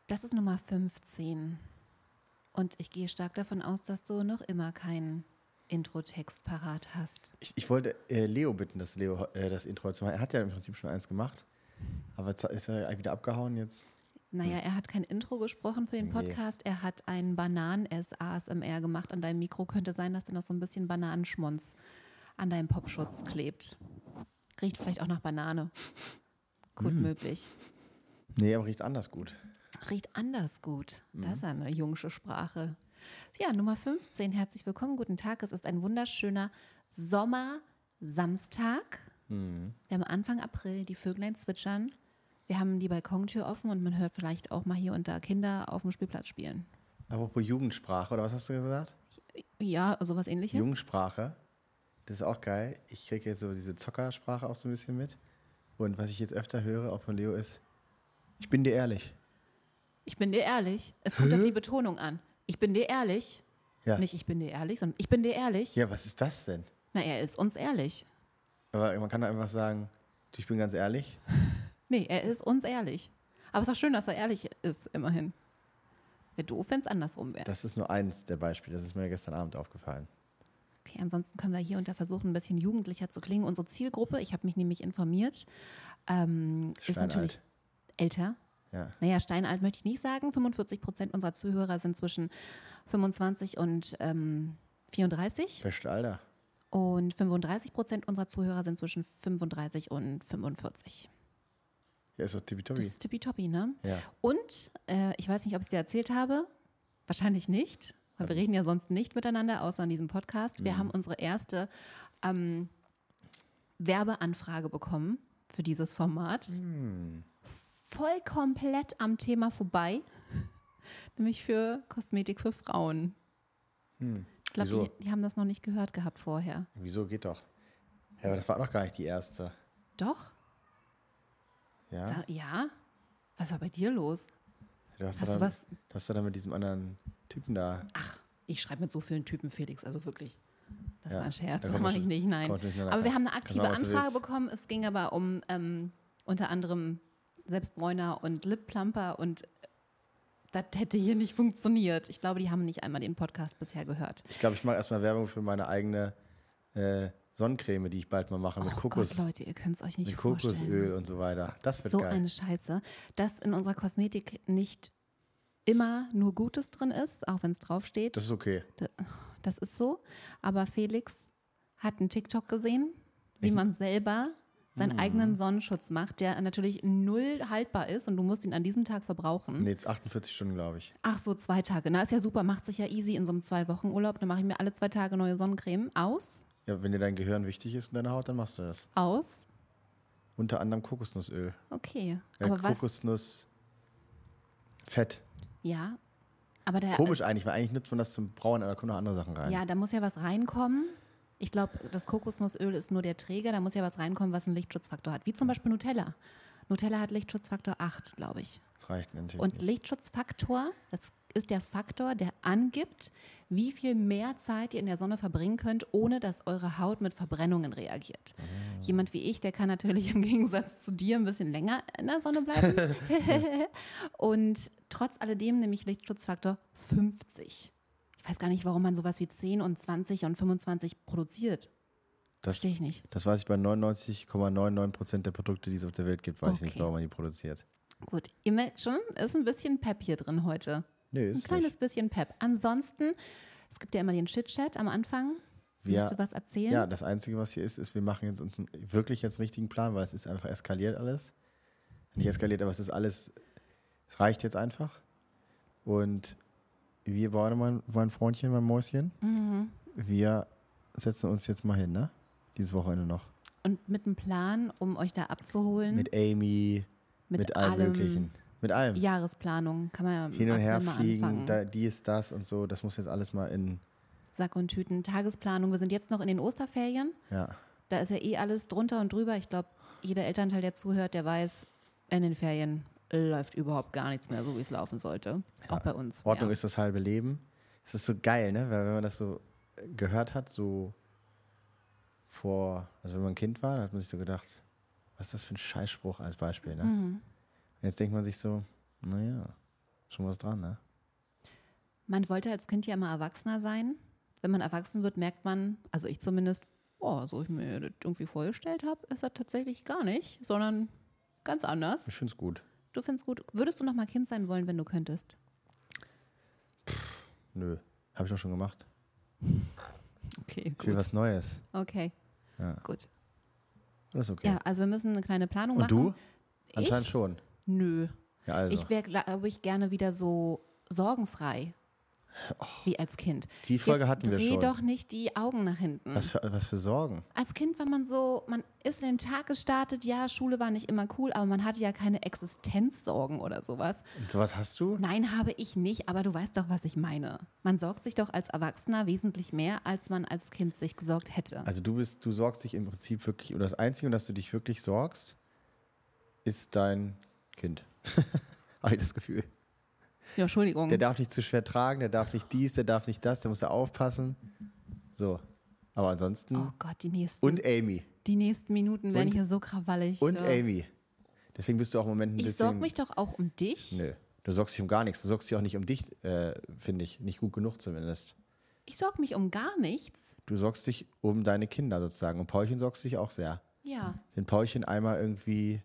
Das ist Nummer 15. Und ich gehe stark davon aus, dass du noch immer keinen Intro-Text parat hast. Ich wollte Leo bitten, dass Leo das Intro zu machen. Er hat ja im Prinzip schon eins gemacht, aber jetzt ist er wieder abgehauen jetzt. Naja, er hat kein Intro gesprochen für den Podcast. Er hat einen Bananen-ASMR gemacht. An deinem Mikro könnte sein, dass da noch so ein bisschen Bananenschmonz an deinem Popschutz klebt. Riecht vielleicht auch nach Banane. Gut möglich. Nee, aber riecht anders gut. Riecht anders gut. Das ist ja eine jungsche Sprache. Ja, Nummer 15. Herzlich willkommen, guten Tag. Es ist ein wunderschöner Sommersamstag. Wir haben Anfang April, die Vöglein zwitschern. Wir haben die Balkontür offen und man hört vielleicht auch mal hier und da Kinder auf dem Spielplatz spielen. Apropos Jugendsprache, oder was hast du gesagt? Ja, sowas Ähnliches. Jugendsprache, das ist auch geil. Ich kriege jetzt so diese Zockersprache auch so ein bisschen mit. Und was ich jetzt öfter höre, auch von Leo, ist, ich bin dir ehrlich. Ich bin dir ehrlich. Es kommt auf die Betonung an. Ich bin dir ehrlich. Ja. Nicht ich bin dir ehrlich, sondern ich bin dir ehrlich. Ja, was ist das denn? Na, er ist uns ehrlich. Aber man kann doch einfach sagen, du, ich bin ganz ehrlich. Nee, er ist uns ehrlich. Aber es ist auch schön, dass er ehrlich ist, immerhin. Wäre doof, wenn es andersrum wäre. Das ist nur eins der Beispiele. Das ist mir gestern Abend aufgefallen. Okay, ansonsten können wir hier und da versuchen, ein bisschen jugendlicher zu klingen. Unsere Zielgruppe, ich habe mich nämlich informiert, ist natürlich älter. Ja. Naja, steinalt möchte ich nicht sagen. 45% unserer Zuhörer sind zwischen 25 und 34. Beste Alter. Und 35% unserer Zuhörer sind zwischen 35 und 45. Ja, ist doch tippitoppi. Das ist tippitoppi, ne? Ja. Und ich weiß nicht, ob ich es dir erzählt habe. Wahrscheinlich nicht, weil wir reden ja sonst nicht miteinander, außer in diesem Podcast. Wir haben unsere erste Werbeanfrage bekommen für dieses Format. Voll komplett am Thema vorbei. Nämlich für Kosmetik für Frauen. Ich glaube, die haben das noch nicht gehört gehabt vorher. Wieso, geht doch. Ja, aber das war doch gar nicht die erste. Doch? Ja? Ja? Was war bei dir los? Hast du was? Du hast doch dann mit diesem anderen Typen da. Ach, ich schreibe mit so vielen Typen, Felix, also wirklich. Das Ja, war ein Scherz, da das kommt mache man ich nicht, nein. kommt nicht mehr Aber wir nach. haben eine aktive Kann man, was du Anfrage willst. bekommen. Es ging aber um unter anderem Selbstbräuner und Lipplumper und das hätte hier nicht funktioniert. Ich glaube, die haben nicht einmal den Podcast bisher gehört. Ich glaube, ich mache erstmal Werbung für meine eigene Sonnencreme, die ich bald mal mache mit Kokos. Gott, Leute, ihr könnt es euch nicht mit vorstellen. Kokosöl und so weiter. Das wird So geil. eine Scheiße, dass in unserer Kosmetik nicht immer nur Gutes drin ist, auch wenn es draufsteht. Das ist okay. Das ist so. Aber Felix hat einen TikTok gesehen, wie man selber seinen eigenen Sonnenschutz macht, der natürlich null haltbar ist und du musst ihn an diesem Tag verbrauchen. Nee, jetzt 48 Stunden, glaube ich. Ach so, 2 Tage. Na, ist ja super, macht sich ja easy in so einem 2-Wochen-Urlaub. Dann mache ich mir alle 2 Tage neue Sonnencreme. Ja, wenn dir dein Gehirn wichtig ist und deine Haut, dann machst du das. Aus. Unter anderem Kokosnussöl. Okay. Aber Kokosnussfett. Ja. Aber der Komisch eigentlich, weil eigentlich nutzt man das zum Brauen, aber da kommen noch andere Sachen rein. Ja, da muss ja was reinkommen. Ich glaube, das Kokosnussöl ist nur der Träger. Da muss ja was reinkommen, was einen Lichtschutzfaktor hat. Wie zum Beispiel Nutella. Nutella hat Lichtschutzfaktor 8, glaube ich. Das reicht natürlich Und nicht. Lichtschutzfaktor, das ist der Faktor, der angibt, wie viel mehr Zeit ihr in der Sonne verbringen könnt, ohne dass eure Haut mit Verbrennungen reagiert. Jemand wie ich, der kann natürlich im Gegensatz zu dir ein bisschen länger in der Sonne bleiben. Und trotz alledem nämlich Lichtschutzfaktor 50. Ich weiß gar nicht, warum man sowas wie 10 und 20 und 25 produziert. Verstehe ich nicht. Das weiß ich bei 99,99% der Produkte, die es auf der Welt gibt, weiß ich nicht, Okay. warum man die produziert. Gut, ihr merkt schon, ist ein bisschen Pep hier drin heute. Nee, Ein ist kleines nicht. bisschen Pep. Ansonsten, es gibt ja immer den Chit-Chat am Anfang. Willst du was erzählen? Ja, das Einzige, was hier ist, wir machen jetzt uns wirklich jetzt einen richtigen Plan, weil es ist einfach eskaliert alles. Nicht eskaliert, aber es ist alles, es reicht jetzt einfach. Und wir beide, mein Freundchen, mein Mäuschen, wir setzen uns jetzt mal hin, ne? Dieses Wochenende noch. Und mit einem Plan, um euch da abzuholen. Mit Amy, mit allem Möglichen. Mit allem. Jahresplanung kann man ja Hin und her April mal fliegen, anfangen. dies, das und so, das muss jetzt alles mal in, Sack und Tüten, Tagesplanung. Wir sind jetzt noch in den Osterferien. ja. Da ist ja eh alles drunter und drüber. Ich glaube, jeder Elternteil, der zuhört, der weiß, in den Ferien läuft überhaupt gar nichts mehr, so wie es laufen sollte. Auch bei uns. Ordnung ja. ist das halbe Leben. Es ist so geil, ne? Weil wenn man das so gehört hat, so also wenn man ein Kind war, dann hat man sich so gedacht, was ist das für ein Scheißspruch als Beispiel, ne? Und jetzt denkt man sich so, naja, Schon was dran, ne? Man wollte als Kind ja immer Erwachsener sein. Wenn man erwachsen wird, merkt man, also ich zumindest, so ich mir das irgendwie vorgestellt habe, ist das tatsächlich gar nicht, sondern ganz anders. Ich finde es gut. Du findest gut. Würdest du noch mal Kind sein wollen, wenn du könntest? Nö, habe ich auch schon gemacht. Okay, Ich will was Neues. Okay, Ja. gut. Das ist okay. Ja, also wir müssen eine kleine Planung Und machen. du? Anscheinend schon. Nö. Ja, also. Ich wäre, glaube ich, gerne wieder so sorgenfrei wie als Kind. Die Folge Jetzt hatten wir dreh schon. doch nicht die Augen nach hinten. Was für Sorgen? Als Kind war man ist in den Tag gestartet, ja, Schule war nicht immer cool, aber man hatte ja keine Existenzsorgen oder sowas. Und sowas hast du? Nein, habe ich nicht, aber du weißt doch, was ich meine. Man sorgt sich doch als Erwachsener wesentlich mehr, als man als Kind sich gesorgt hätte. Also du sorgst dich im Prinzip wirklich, oder das Einzige, um das du dich wirklich sorgst, ist dein Kind. Habe ich das Gefühl. Ja, Entschuldigung. Der darf nicht zu schwer tragen, der darf nicht dies, der darf nicht das, der muss da aufpassen. So. Aber ansonsten. Oh Gott, Und Amy. Die nächsten Minuten werden hier so krawallig. Und so. Amy. Deswegen bist du auch im Moment ein bisschen. Ich sorge mich doch auch um dich. Nö. Du sorgst dich um gar nichts. Du sorgst dich auch nicht um dich, finde ich. Nicht gut genug zumindest. Ich sorge mich um gar nichts. Du sorgst dich um deine Kinder sozusagen. Um Paulchen sorgst du dich auch sehr. Ja. Wenn Paulchen einmal irgendwie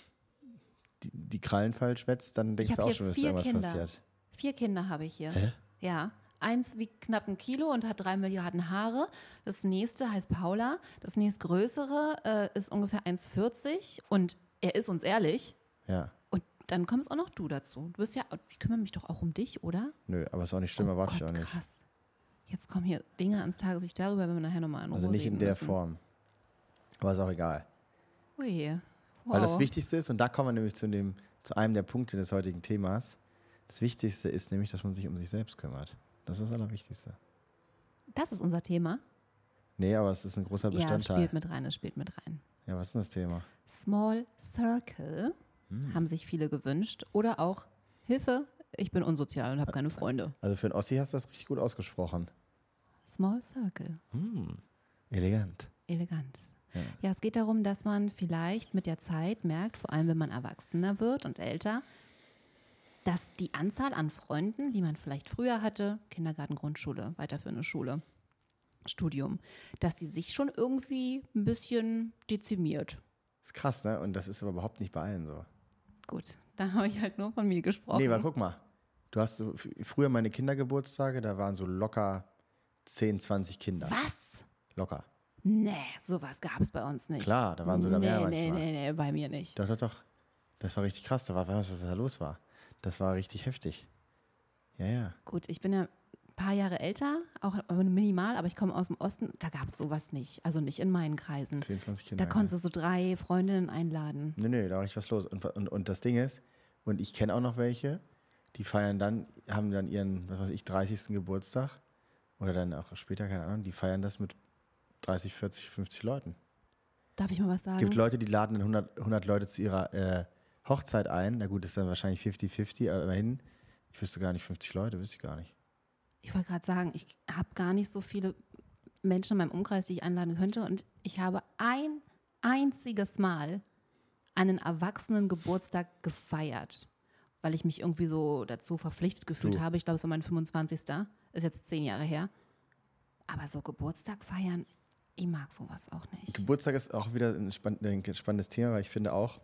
die Krallen falsch schwätzt, dann denkst du auch schon, dass da irgendwas passiert. 4 Kinder habe ich hier. Hä? Ja. Eins wiegt knapp 1 Kilo und hat 3 Milliarden Haare. Das nächste heißt Paula. Das nächstgrößere ist ungefähr 1,40 und er ist uns ehrlich. Ja. Und dann kommst auch noch du dazu. Du bist ja, ich kümmere mich doch auch um dich, oder? Nö, aber ist auch nicht schlimm, erwarte ich auch nicht. Krass. Jetzt kommen hier Dinge ans Tageslicht darüber, wenn wir nachher nochmal in Ruhe Also nicht in reden der müssen. Form. Aber ist auch egal. Ui. Wow. Weil das Wichtigste ist, und da kommen wir nämlich zu einem der Punkte des heutigen Themas, das Wichtigste ist nämlich, dass man sich um sich selbst kümmert. Das ist das Allerwichtigste. Das ist unser Thema. Nee, aber es ist ein großer Ja, es Bestandteil. spielt mit rein. Ja, was ist denn das Thema? Small Circle haben sich viele gewünscht. Oder auch Hilfe, ich bin unsozial und habe keine Freunde. Also für einen Ossi hast du das richtig gut ausgesprochen. Small Circle. Elegant. Elegant. Ja, es geht darum, dass man vielleicht mit der Zeit merkt, vor allem wenn man erwachsener wird und älter, dass die Anzahl an Freunden, die man vielleicht früher hatte, Kindergarten, Grundschule, weiterführende Schule, Studium, dass die sich schon irgendwie ein bisschen dezimiert. Ist krass, ne? Und das ist aber überhaupt nicht bei allen so. Gut, da habe ich halt nur von mir gesprochen. Nee, aber guck mal. Du hast so früher meine Kindergeburtstage, da waren so locker 10, 20 Kinder. Was? Locker. Nee, sowas gab es bei uns nicht. Klar, da waren sogar mehr manchmal. Nee, bei mir nicht. Doch. Das war richtig krass. Da war was da los war. Das war richtig heftig. Ja. Gut, ich bin ja ein paar Jahre älter, auch minimal, aber ich komme aus dem Osten. Da gab es sowas nicht. Also nicht in meinen Kreisen. 10, 20 Kinder. Da konntest du so 3 Freundinnen einladen. Nee, da war richtig was los. Und das Ding ist, und ich kenne auch noch welche, die haben dann ihren, 30. Geburtstag oder dann auch später, keine Ahnung, die feiern das mit 30, 40, 50 Leuten. Darf ich mal was sagen? Es gibt Leute, die laden dann 100 Leute zu ihrer Hochzeit ein. Na gut, das ist dann wahrscheinlich 50-50, aber immerhin, ich wüsste gar nicht, 50 Leute, wüsste ich gar nicht. Ich wollte gerade sagen, ich habe gar nicht so viele Menschen in meinem Umkreis, die ich einladen könnte. Und ich habe ein einziges Mal einen Erwachsenen-Geburtstag gefeiert, weil ich mich irgendwie so dazu verpflichtet gefühlt habe. Ich glaube, es war mein 25. Ist jetzt 10 Jahre her. Aber so Geburtstag feiern, ich mag sowas auch nicht. Geburtstag ist auch wieder ein spannendes Thema, weil ich finde auch,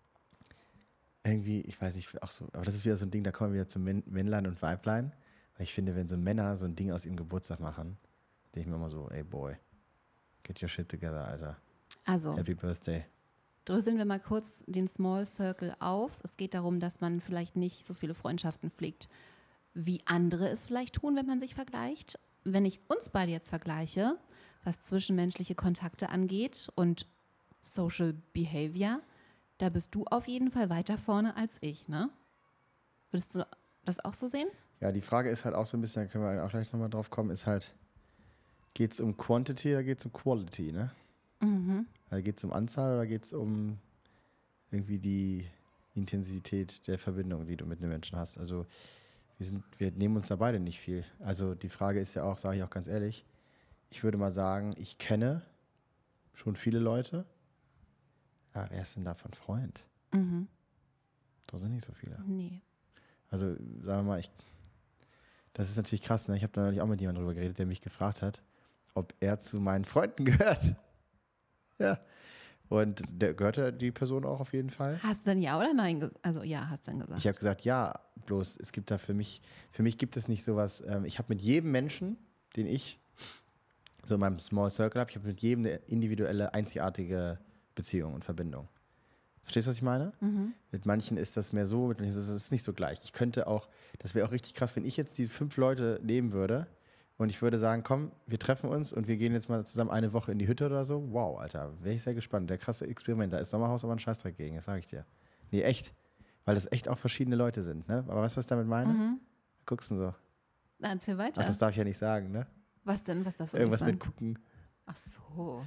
irgendwie, ich weiß nicht, auch so, aber das ist wieder so ein Ding, da kommen wir wieder zum Männlein und Weiblein. Weil ich finde, wenn so Männer so ein Ding aus ihrem Geburtstag machen, denke ich mir immer so, ey boy, get your shit together, Alter. Also, Happy Birthday. dröseln wir mal kurz den Small Circle auf. Es geht darum, dass man vielleicht nicht so viele Freundschaften pflegt, wie andere es vielleicht tun, wenn man sich vergleicht. Wenn ich uns beide jetzt vergleiche, was zwischenmenschliche Kontakte angeht und Social Behavior, da bist du auf jeden Fall weiter vorne als ich, ne? Würdest du das auch so sehen? Ja, die Frage ist halt auch so ein bisschen, da können wir auch gleich nochmal drauf kommen, ist halt, geht es um Quantity oder geht es um Quality, ne? Also geht es um Anzahl oder geht es um irgendwie die Intensität der Verbindung, die du mit einem Menschen hast? Also wir nehmen uns da beide nicht viel. Also die Frage ist ja auch, sage ich auch ganz ehrlich, ich würde mal sagen, ich kenne schon viele Leute, aber wer ist denn davon Freund? Da sind nicht so viele. Nee. Also sagen wir mal, das ist natürlich krass, ne? Ich habe da neulich auch mit jemandem drüber geredet, der mich gefragt hat, ob er zu meinen Freunden gehört. Ja. Und der gehörte die Person auch auf jeden Fall. Hast du dann ja oder nein gesagt? Also ja, hast du dann gesagt. Ich habe gesagt, ja, bloß es gibt da für mich gibt es nicht sowas, ich habe mit jedem Menschen, den ich so in meinem Small Circle habe, ich habe mit jedem eine individuelle, einzigartige Beziehung und Verbindung. Verstehst du, was ich meine? Mit manchen ist das mehr so, mit manchen ist das nicht so gleich. Ich könnte auch, das wäre auch richtig krass, wenn ich jetzt diese 5 Leute nehmen würde und ich würde sagen, komm, wir treffen uns und wir gehen jetzt mal zusammen eine Woche in die Hütte oder so. Wow, Alter, wäre ich sehr gespannt. Der krasse Experiment, da ist Sommerhaus aber ein Scheißdreck gegen, das sage ich dir. Nee, echt. Weil das echt auch verschiedene Leute sind, ne? Aber weißt du, was ich damit meine? Guckst du so. Na, erzähl weiter. Ach, das darf ich ja nicht sagen, ne? Was denn? Was darfst du Irgendwas nicht mit sagen? gucken. Ach so.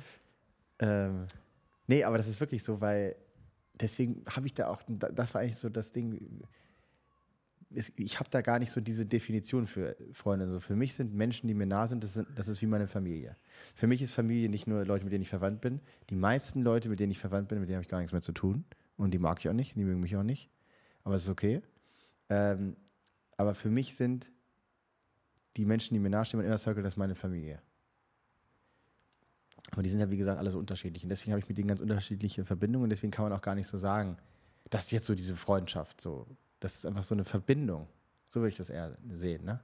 Nee, aber das ist wirklich so, weil deswegen habe ich da auch, das war eigentlich so das Ding, ich habe da gar nicht so diese Definition für Freunde. So für mich sind Menschen, die mir nah sind, das ist wie meine Familie. Für mich ist Familie nicht nur Leute, mit denen ich verwandt bin. Die meisten Leute, mit denen ich verwandt bin, mit denen habe ich gar nichts mehr zu tun. Und die mag ich auch nicht, die mögen mich auch nicht. Aber es ist okay. Aber für mich sind die Menschen, die mir nahestehen, mein Inner Circle, das ist meine Familie. Aber die sind ja, wie gesagt, alle so unterschiedlich. Und deswegen habe ich mit denen ganz unterschiedliche Verbindungen. Und deswegen kann man auch gar nicht so sagen, das ist jetzt so diese Freundschaft. So. Das ist einfach so eine Verbindung. So würde ich das eher sehen, ne?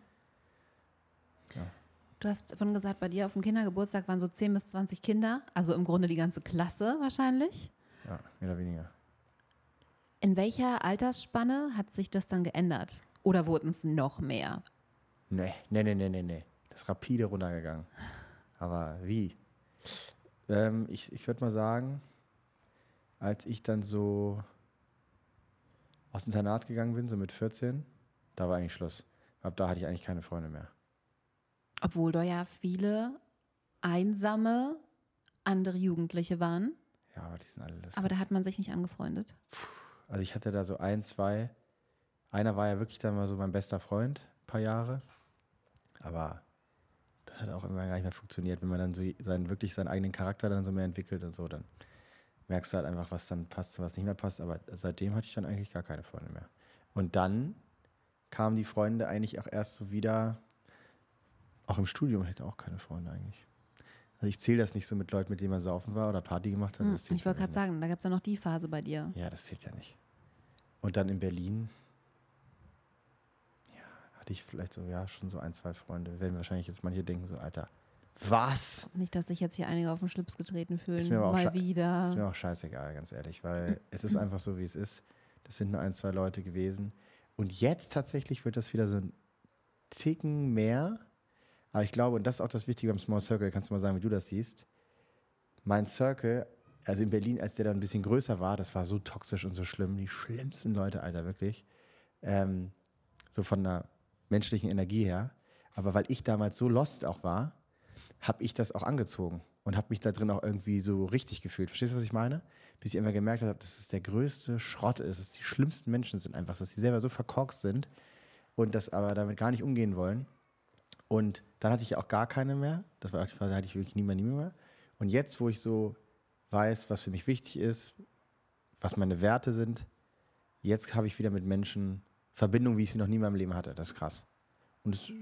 Ja. Du hast vorhin gesagt, bei dir auf dem Kindergeburtstag waren so 10 bis 20 Kinder. Also im Grunde die ganze Klasse wahrscheinlich. Ja, mehr oder weniger. In welcher Altersspanne hat sich das dann geändert? Oder wurden es noch mehr? Nee. Das ist rapide runtergegangen. Aber wie? Ich würde mal sagen, als ich dann so aus dem Internat gegangen bin, so mit 14, da war eigentlich Schluss. Ab da hatte ich eigentlich keine Freunde mehr. Obwohl da ja viele einsame andere Jugendliche waren. Ja, aber die sind alle das. Aber da hat man sich nicht angefreundet. Also ich hatte da so 1, 2. Einer war ja wirklich dann mal so mein bester Freund, ein paar Jahre. Aber das hat auch immer gar nicht mehr funktioniert. Wenn man dann so seinen eigenen Charakter dann so mehr entwickelt und so, dann merkst du halt einfach, was dann passt und was nicht mehr passt. Aber seitdem hatte ich dann eigentlich gar keine Freunde mehr. Und dann kamen die Freunde eigentlich auch erst so wieder, auch im Studium hätte auch keine Freunde eigentlich. Also ich zähle das nicht so mit Leuten, mit denen man saufen war oder Party gemacht hat. Das zählt Ich wollte für gerade mich sagen, da gab es ja noch die Phase bei dir. nicht. Ja, das zählt ja nicht. Und dann in Berlin, ja, hatte ich vielleicht so, ja, schon so 1, 2 Freunde. Werden wahrscheinlich jetzt manche denken so, Alter, was? Nicht, dass sich jetzt hier einige auf den Schlips getreten fühlen. Ist mir aber auch mal wieder. Ist mir auch scheißegal, ganz ehrlich, weil es ist einfach so, wie es ist. Das sind nur 1, 2 Leute gewesen. Und jetzt tatsächlich wird das wieder so ein Ticken mehr. Aber ich glaube, und das ist auch das Wichtige beim Small Circle, kannst du mal sagen, wie du das siehst. Mein Circle, also in Berlin, als der dann ein bisschen größer war, das war so toxisch und so schlimm. Die schlimmsten Leute, Alter, wirklich. So von der menschlichen Energie her. Aber weil ich damals so lost auch war, habe ich das auch angezogen und habe mich da drin auch irgendwie so richtig gefühlt. Verstehst du, was ich meine? Bis ich immer gemerkt habe, dass es der größte Schrott ist, dass die schlimmsten Menschen sind einfach, dass sie selber so verkorkst sind und das aber damit gar nicht umgehen wollen. Und dann hatte ich auch gar keine mehr. Das war die Phase, hatte ich wirklich nie mehr. Und jetzt, wo ich so weiß, was für mich wichtig ist, was meine Werte sind, jetzt habe ich wieder mit Menschen Verbindung, wie ich sie noch nie in meinem Leben hatte. Das ist krass. Und es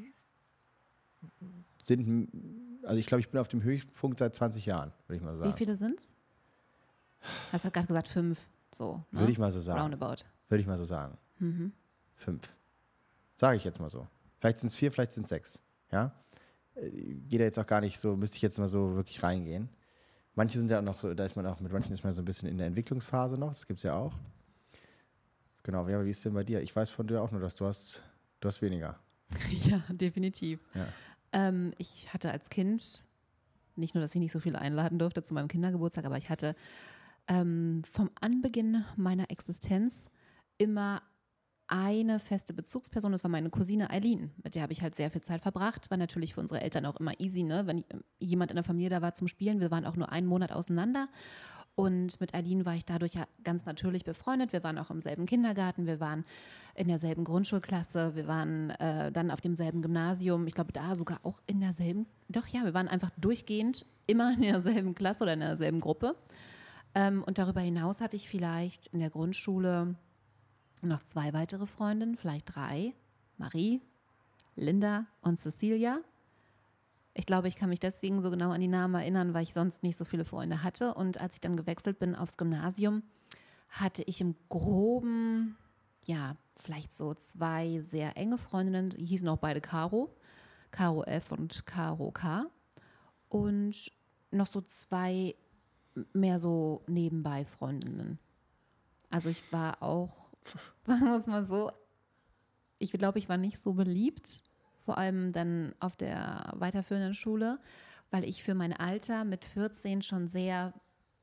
sind, also ich glaube, ich bin auf dem Höchstpunkt seit 20 Jahren, würde ich mal sagen. Wie viele sind's? Hast du gerade gesagt 5. So, ne? Würde ich mal so sagen. Roundabout. Würde ich mal so sagen. 5. Sage ich jetzt mal so. Vielleicht sind es 4, vielleicht sind es 6. Ja? Geht da jetzt auch gar nicht so, müsste ich jetzt mal so wirklich reingehen. Manche sind ja noch so, da ist man auch, mit manchen ist man so ein bisschen in der Entwicklungsphase noch, das gibt es ja auch. Genau, wie ist es denn bei dir? Ich weiß von dir auch nur, dass du hast weniger. Ja, definitiv. Ja. Ich hatte als Kind, nicht nur, dass ich nicht so viel einladen durfte zu meinem Kindergeburtstag, aber ich hatte vom Anbeginn meiner Existenz immer eine feste Bezugsperson, das war meine Cousine Eileen. Mit der habe ich halt sehr viel Zeit verbracht. War natürlich für unsere Eltern auch immer easy, ne? Wenn jemand in der Familie da war zum Spielen. Wir waren auch nur einen Monat auseinander. Und mit Eileen war ich dadurch ja ganz natürlich befreundet. Wir waren auch im selben Kindergarten, wir waren in derselben Grundschulklasse, wir waren dann auf demselben Gymnasium. Ich glaube, da sogar auch in derselben, doch ja, wir waren einfach durchgehend immer in derselben Klasse oder in derselben Gruppe. Und darüber hinaus hatte ich vielleicht in der Grundschule noch 2 weitere Freundinnen, vielleicht 3. Marie, Linda und Cecilia. Ich glaube, ich kann mich deswegen so genau an die Namen erinnern, weil ich sonst nicht so viele Freunde hatte. Und als ich dann gewechselt bin aufs Gymnasium, hatte ich im Groben, ja, vielleicht so 2 sehr enge Freundinnen, die hießen auch beide Caro. Caro F und Caro K. Und noch so 2 mehr so nebenbei Freundinnen. Also ich war auch, sagen wir es mal so, ich glaube, ich war nicht so beliebt, vor allem dann auf der weiterführenden Schule, weil ich für mein Alter mit 14 schon sehr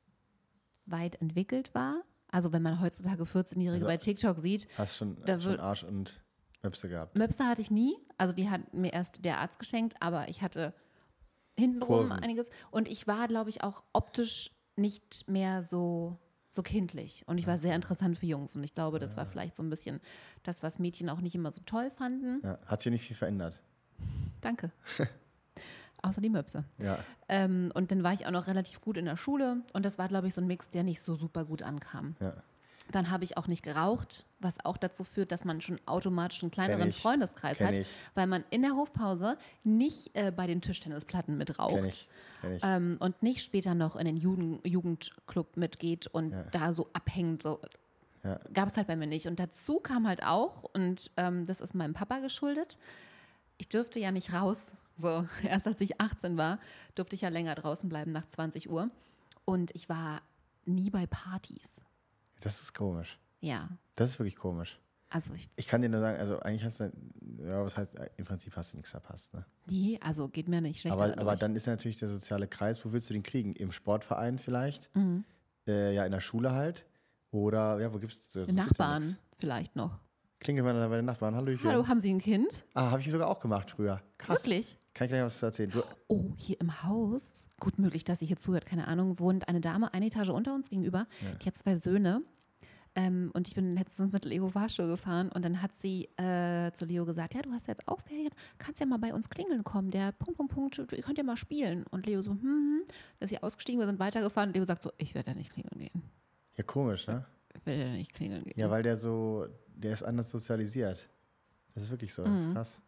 weit entwickelt war. Also wenn man heutzutage 14-Jährige bei TikTok sieht. Hast schon Arsch und Möpse gehabt? Möpse hatte ich nie. Also die hat mir erst der Arzt geschenkt, aber ich hatte hintenrum einiges. Und ich war, glaube ich, auch optisch nicht mehr so kindlich. Und ich war sehr interessant für Jungs. Und ich glaube, das war vielleicht so ein bisschen das, was Mädchen auch nicht immer so toll fanden. Ja, hat sich nicht viel verändert. Danke. Außer die Möpse. Ja. Und dann war ich auch noch relativ gut in der Schule. Und das war, glaube ich, so ein Mix, der nicht so super gut ankam. Ja. Dann habe ich auch nicht geraucht, was auch dazu führt, dass man schon automatisch einen kleineren Freundeskreis hat, weil man in der Hofpause nicht bei den Tischtennisplatten mitraucht und nicht später noch in den Jugendclub mitgeht und da so abhängt. So. Ja. Gab es halt bei mir nicht. Und dazu kam halt auch, und das ist meinem Papa geschuldet, ich dürfte ja nicht raus. So, erst als ich 18 war, durfte ich ja länger draußen bleiben nach 20 Uhr. Und ich war nie bei Partys. Das ist komisch. Ja. Das ist wirklich komisch. Also ich kann dir nur sagen, also eigentlich hast du, ja, was heißt, im Prinzip hast du nichts verpasst, ne? Nee, also geht mir nicht schlecht. Aber dann ist ja natürlich der soziale Kreis, wo willst du den kriegen? Im Sportverein vielleicht? Ja, in der Schule halt. Oder, ja, wo gibt's das? Nachbarn vielleicht noch. Klingelt man da bei den Nachbarn. Hallöchen. Hallo, haben Sie ein Kind? Ah, habe ich sogar auch gemacht früher. Krass. Wirklich? Kann ich gleich was zu erzählen? Oh, hier im Haus, gut möglich, dass sie hier zuhört, keine Ahnung, wohnt eine Dame, eine Etage unter uns gegenüber, die hat 2 Söhne. Und ich bin letztens mit Leo Fahrstuhl gefahren und dann hat sie zu Leo gesagt, ja, du hast jetzt auch Ferien, kannst ja mal bei uns klingeln kommen, der Punkt, ihr könnt ja mal spielen. Und Leo so, da ist sie ausgestiegen, wir sind weitergefahren und Leo sagt so, ich werde ja nicht klingeln gehen. Ja, komisch, ne? Ich werde ja nicht klingeln gehen. Ja, weil der ist anders sozialisiert. Das ist wirklich so, das ist krass.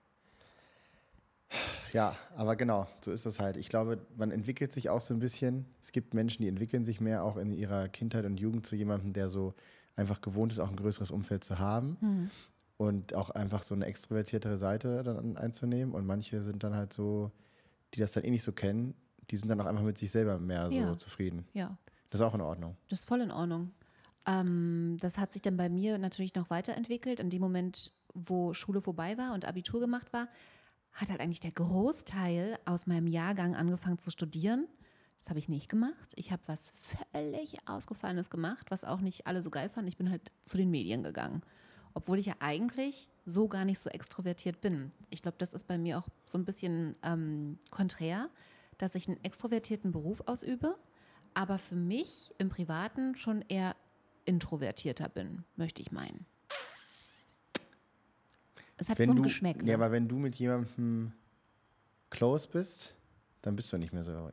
Ja, aber genau, so ist das halt. Ich glaube, man entwickelt sich auch so ein bisschen. Es gibt Menschen, die entwickeln sich mehr auch in ihrer Kindheit und Jugend zu jemandem, der so einfach gewohnt ist, auch ein größeres Umfeld zu haben und auch einfach so eine extrovertiertere Seite dann einzunehmen. Und manche sind dann halt so, die das dann eh nicht so kennen, die sind dann auch einfach mit sich selber mehr so zufrieden. Ja. Das ist auch in Ordnung. Das ist voll in Ordnung. Das hat sich dann bei mir natürlich noch weiterentwickelt. In dem Moment, wo Schule vorbei war und Abitur gemacht war, hat halt eigentlich der Großteil aus meinem Jahrgang angefangen zu studieren. Das habe ich nicht gemacht. Ich habe was völlig Ausgefallenes gemacht, was auch nicht alle so geil fanden. Ich bin halt zu den Medien gegangen, obwohl ich ja eigentlich so gar nicht so extrovertiert bin. Ich glaube, das ist bei mir auch so ein bisschen konträr, dass ich einen extrovertierten Beruf ausübe, aber für mich im Privaten schon eher introvertierter bin, möchte ich meinen. Es hat so ein Geschmäckle. Ja, aber wenn du mit jemandem close bist, dann bist du nicht mehr so,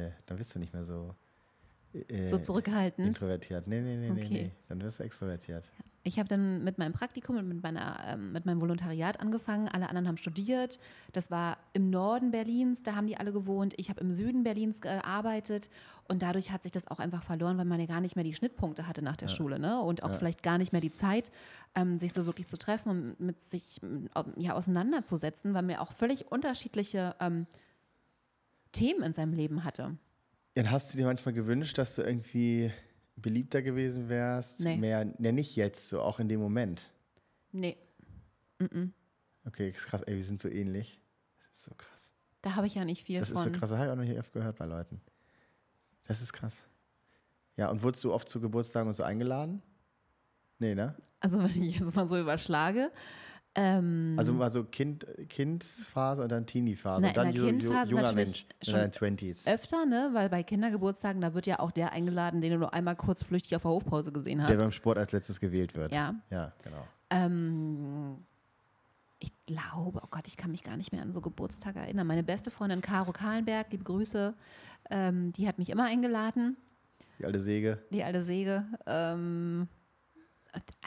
so zurückhaltend? Introvertiert. Nee. Dann wirst du extrovertiert. Ja. Ich habe dann mit meinem Praktikum und mit meinem Volontariat angefangen. Alle anderen haben studiert. Das war im Norden Berlins, da haben die alle gewohnt. Ich habe im Süden Berlins gearbeitet. Und dadurch hat sich das auch einfach verloren, weil man ja gar nicht mehr die Schnittpunkte hatte nach der Schule, ne? Und auch vielleicht gar nicht mehr die Zeit, sich so wirklich zu treffen und mit sich auseinanderzusetzen, weil man ja auch völlig unterschiedliche Themen in seinem Leben hatte. Ja, hast du dir manchmal gewünscht, dass du irgendwie beliebter gewesen wärst? Nee. Mehr, nicht jetzt, so auch in dem Moment. Nee. Okay, krass, ey, wir sind so ähnlich. Das ist so krass. Da habe ich ja nicht viel von. Das ist so krass, das habe ich auch noch nicht oft gehört bei Leuten. Das ist krass. Ja, und wurdest du oft zu Geburtstagen und so eingeladen? Nee, ne? Also wenn ich jetzt mal so überschlage. Also mal so Kindsphase und dann Teenie-Phase. Na, und dann in der Kindphase junger Mensch in deinen 20s. Öfter, ne? Weil bei Kindergeburtstagen, da wird ja auch der eingeladen, den du nur einmal kurz flüchtig auf der Hofpause gesehen hast. Der beim Sport als letztes gewählt wird. Ja. Ja, genau. Ich glaube, oh Gott, ich kann mich gar nicht mehr an so Geburtstage erinnern. Meine beste Freundin Caro Kahlenberg, liebe Grüße, die hat mich immer eingeladen. Die alte Säge. Also ich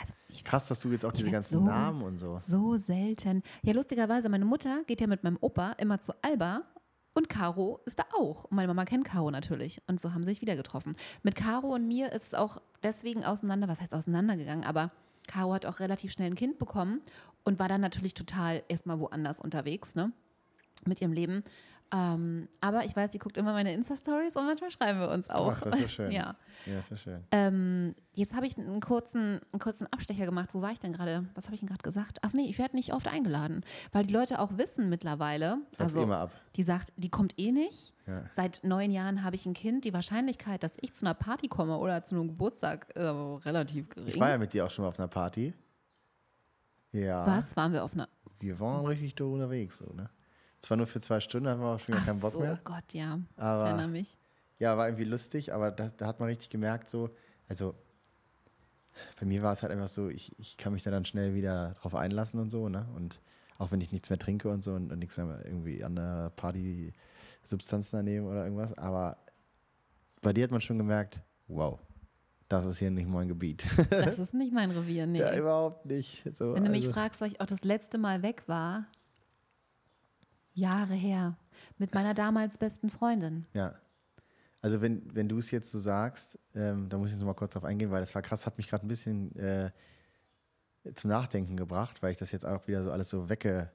Krass, dass du jetzt auch diese ganzen Namen und so. So selten. Ja, lustigerweise, meine Mutter geht ja mit meinem Opa immer zu Alba und Caro ist da auch. Und meine Mama kennt Caro natürlich. Und so haben sie sich wieder getroffen. Mit Caro und mir ist es auch deswegen was heißt auseinandergegangen, aber Caro hat auch relativ schnell ein Kind bekommen und war dann natürlich total erstmal woanders unterwegs, ne? Mit ihrem Leben. Aber ich weiß, die guckt immer meine Insta-Stories und manchmal schreiben wir uns auch. Ach, das ist ja schön. Ja. Ja, das ist ja schön. Jetzt habe ich einen kurzen Abstecher gemacht. Wo war ich denn gerade? Was habe ich denn gerade gesagt? Ach nee, ich werde nicht oft eingeladen, weil die Leute auch wissen mittlerweile, Sag's immer ab. die sagt, die kommt eh nicht. Ja. Seit 9 Jahren habe ich ein Kind. Die Wahrscheinlichkeit, dass ich zu einer Party komme oder zu einem Geburtstag, relativ gering. Ich war ja mit dir auch schon mal auf einer Party. Ja. Was? Waren wir auf einer... Wir waren richtig da unterwegs, so, ne? Zwar nur für 2 Stunden, hatten wir auch schon wieder keinen Bock mehr. Oh Gott, ja. Aber, ich erinnere mich. Ja, war irgendwie lustig, aber da hat man richtig gemerkt, so, also bei mir war es halt einfach so, ich kann mich da dann schnell wieder drauf einlassen und so, ne? Und auch wenn ich nichts mehr trinke und so und nichts mehr irgendwie an der Party Substanzen nehme oder irgendwas, aber bei dir hat man schon gemerkt, wow, das ist hier nicht mein Gebiet. Das ist nicht mein Revier, nee. Ja, überhaupt nicht. So, Wenn du mich fragst, weil ich auch das letzte Mal weg war, Jahre her, mit meiner damals besten Freundin. Ja. Also wenn du es jetzt so sagst, da muss ich jetzt noch mal kurz drauf eingehen, weil das war krass, hat mich gerade ein bisschen zum Nachdenken gebracht, weil ich das jetzt auch wieder so alles so weggewischt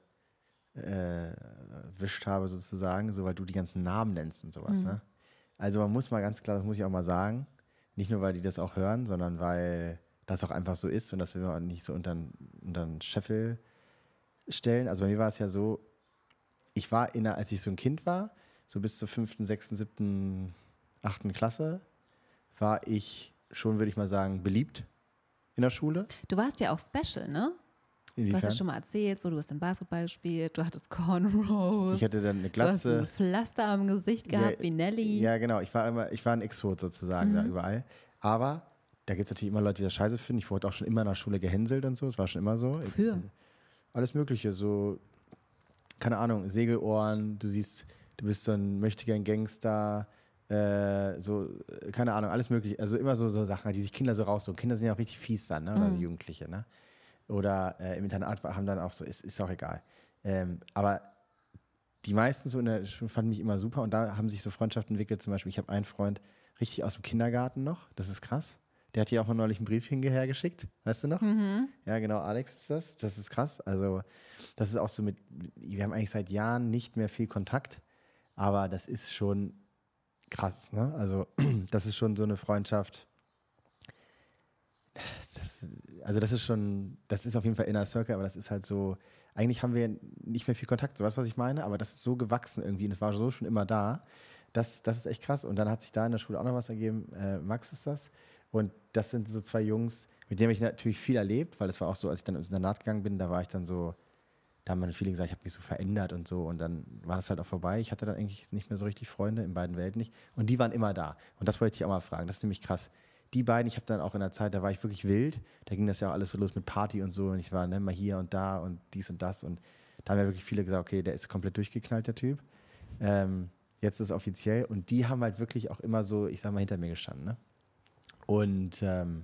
habe sozusagen, so weil du die ganzen Namen nennst und sowas. Ne? Also man muss mal ganz klar, das muss ich auch mal sagen, nicht nur, weil die das auch hören, sondern weil das auch einfach so ist und das will man nicht so unter den Scheffel stellen. Also bei mir war es ja so, ich war als ich so ein Kind war, so bis zur 5., 6., 7., 8. Klasse, war ich schon, würde ich mal sagen, beliebt in der Schule. Du warst ja auch special, ne? Inwiefern? Du hast ja schon mal erzählt, so, du hast dann Basketball gespielt, du hattest Cornrows. Ich hatte dann eine Du hast Glatze. ein Pflaster am Gesicht gehabt, wie Nelly. Ja, genau. Ich war ein Exot sozusagen da überall. Aber da gibt es natürlich immer Leute, die das scheiße finden. Ich wurde auch schon immer in der Schule gehänselt und so. Es war schon immer so. Wofür? Alles Mögliche. So, keine Ahnung, Segelohren. Du bist so ein möchtegern Gangster. So, keine Ahnung, alles Mögliche. Also immer so Sachen, die sich Kinder so raussuchen. Kinder sind ja auch richtig fies dann, ne? Oder so Jugendliche, ne? Oder im Internat haben dann auch so, ist auch egal. Aber die meisten so in der Schule fanden mich immer super und da haben sich so Freundschaften entwickelt. Zum Beispiel, ich habe einen Freund richtig aus dem Kindergarten noch, das ist krass. Der hat hier auch mal neulich einen Brief hinterher geschickt, weißt du noch? Ja, genau, Alex ist das. Das ist krass. Also, das ist auch so wir haben eigentlich seit Jahren nicht mehr viel Kontakt, aber das ist schon krass, ne? Also, das ist schon so eine Freundschaft. Das ist auf jeden Fall Inner Circle, aber das ist halt so, eigentlich haben wir nicht mehr viel Kontakt, so weißt du, was ich meine? Aber das ist so gewachsen irgendwie und es war so schon immer da. Das ist echt krass. Und dann hat sich da in der Schule auch noch was ergeben. Max ist das. Und das sind so 2 Jungs, mit denen habe ich natürlich viel erlebt, weil es war auch so, als ich dann ins Internat gegangen bin, da war ich dann so, da haben viele gesagt, ich habe mich so verändert und so. Und dann war das halt auch vorbei. Ich hatte dann eigentlich nicht mehr so richtig Freunde, in beiden Welten nicht. Und die waren immer da. Und das wollte ich auch mal fragen. Das ist nämlich krass. Die beiden, ich habe dann auch in der Zeit, da war ich wirklich wild. Da ging das ja auch alles so los mit Party und so. Und ich war mal hier und da und dies und das. Und da haben ja wirklich viele gesagt, okay, der ist komplett durchgeknallt, der Typ. Jetzt ist es offiziell. Und die haben halt wirklich auch immer so, ich sag mal, hinter mir gestanden. Ne? Und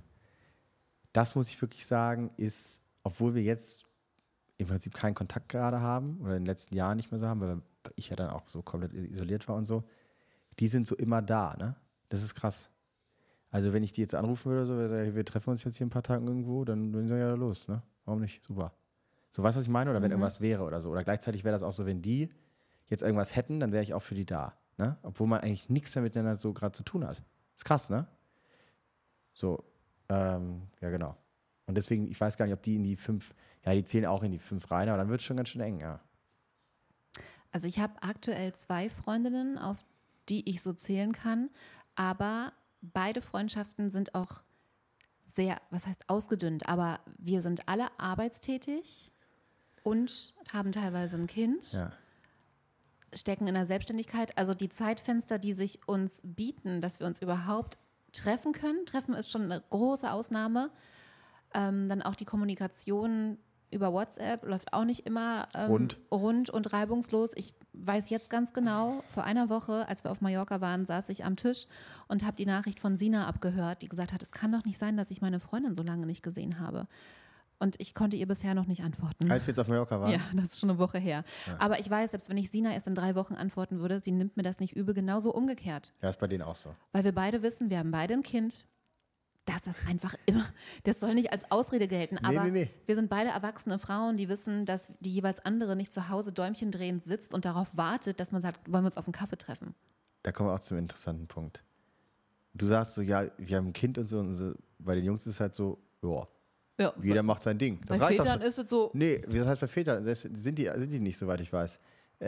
das muss ich wirklich sagen, ist, obwohl wir jetzt im Prinzip keinen Kontakt gerade haben oder in den letzten Jahren nicht mehr so haben, weil ich ja dann auch so komplett isoliert war und so, die sind so immer da. Ne? Das ist krass. Also wenn ich die jetzt anrufen würde, so, wir treffen uns jetzt hier ein paar Tage irgendwo, dann würden sie ja los, ne? Warum nicht? Super. So, weißt du, was ich meine? Oder wenn irgendwas wäre oder so. Oder gleichzeitig wäre das auch so, wenn die jetzt irgendwas hätten, dann wäre ich auch für die da, ne? Obwohl man eigentlich nichts mehr miteinander so gerade zu tun hat. Ist krass, ne? So, ja genau. Und deswegen, ich weiß gar nicht, ob die in die 5, ja, die zählen auch in die 5 rein, aber dann wird es schon ganz schön eng, ja. Also ich habe aktuell 2 Freundinnen, auf die ich so zählen kann, aber beide Freundschaften sind auch sehr, was heißt ausgedünnt, aber wir sind alle arbeitstätig und haben teilweise ein Kind, Ja. stecken in der Selbstständigkeit. Also die Zeitfenster, die sich uns bieten, dass wir uns überhaupt treffen können. Treffen ist schon eine große Ausnahme. Dann auch die Kommunikation über WhatsApp läuft auch nicht immer rund und reibungslos. Ich weiß jetzt ganz genau, vor einer Woche, als wir auf Mallorca waren, saß ich am Tisch und habe die Nachricht von Sina abgehört, die gesagt hat, es kann doch nicht sein, dass ich meine Freundin so lange nicht gesehen habe. Und ich konnte ihr bisher noch nicht antworten. Als wir jetzt auf Mallorca waren? Ja, das ist schon eine Woche her. Ja. Aber ich weiß, selbst wenn ich Sina erst in 3 Wochen antworten würde, sie nimmt mir das nicht übel, genauso umgekehrt. Ja, ist bei denen auch so. Weil wir beide wissen, wir haben beide ein Kind, dass das einfach immer, das soll nicht als Ausrede gelten, aber wir sind beide erwachsene Frauen, die wissen, dass die jeweils andere nicht zu Hause Däumchen drehend sitzt und darauf wartet, dass man sagt, wollen wir uns auf einen Kaffee treffen. Da kommen wir auch zum interessanten Punkt. Du sagst so, ja, wir haben ein Kind und so, bei den Jungs ist es halt so, ja, jeder macht sein Ding. Das bei reicht Vätern doch. ist es so. Nee, das heißt bei Vätern, sind die nicht, soweit ich weiß.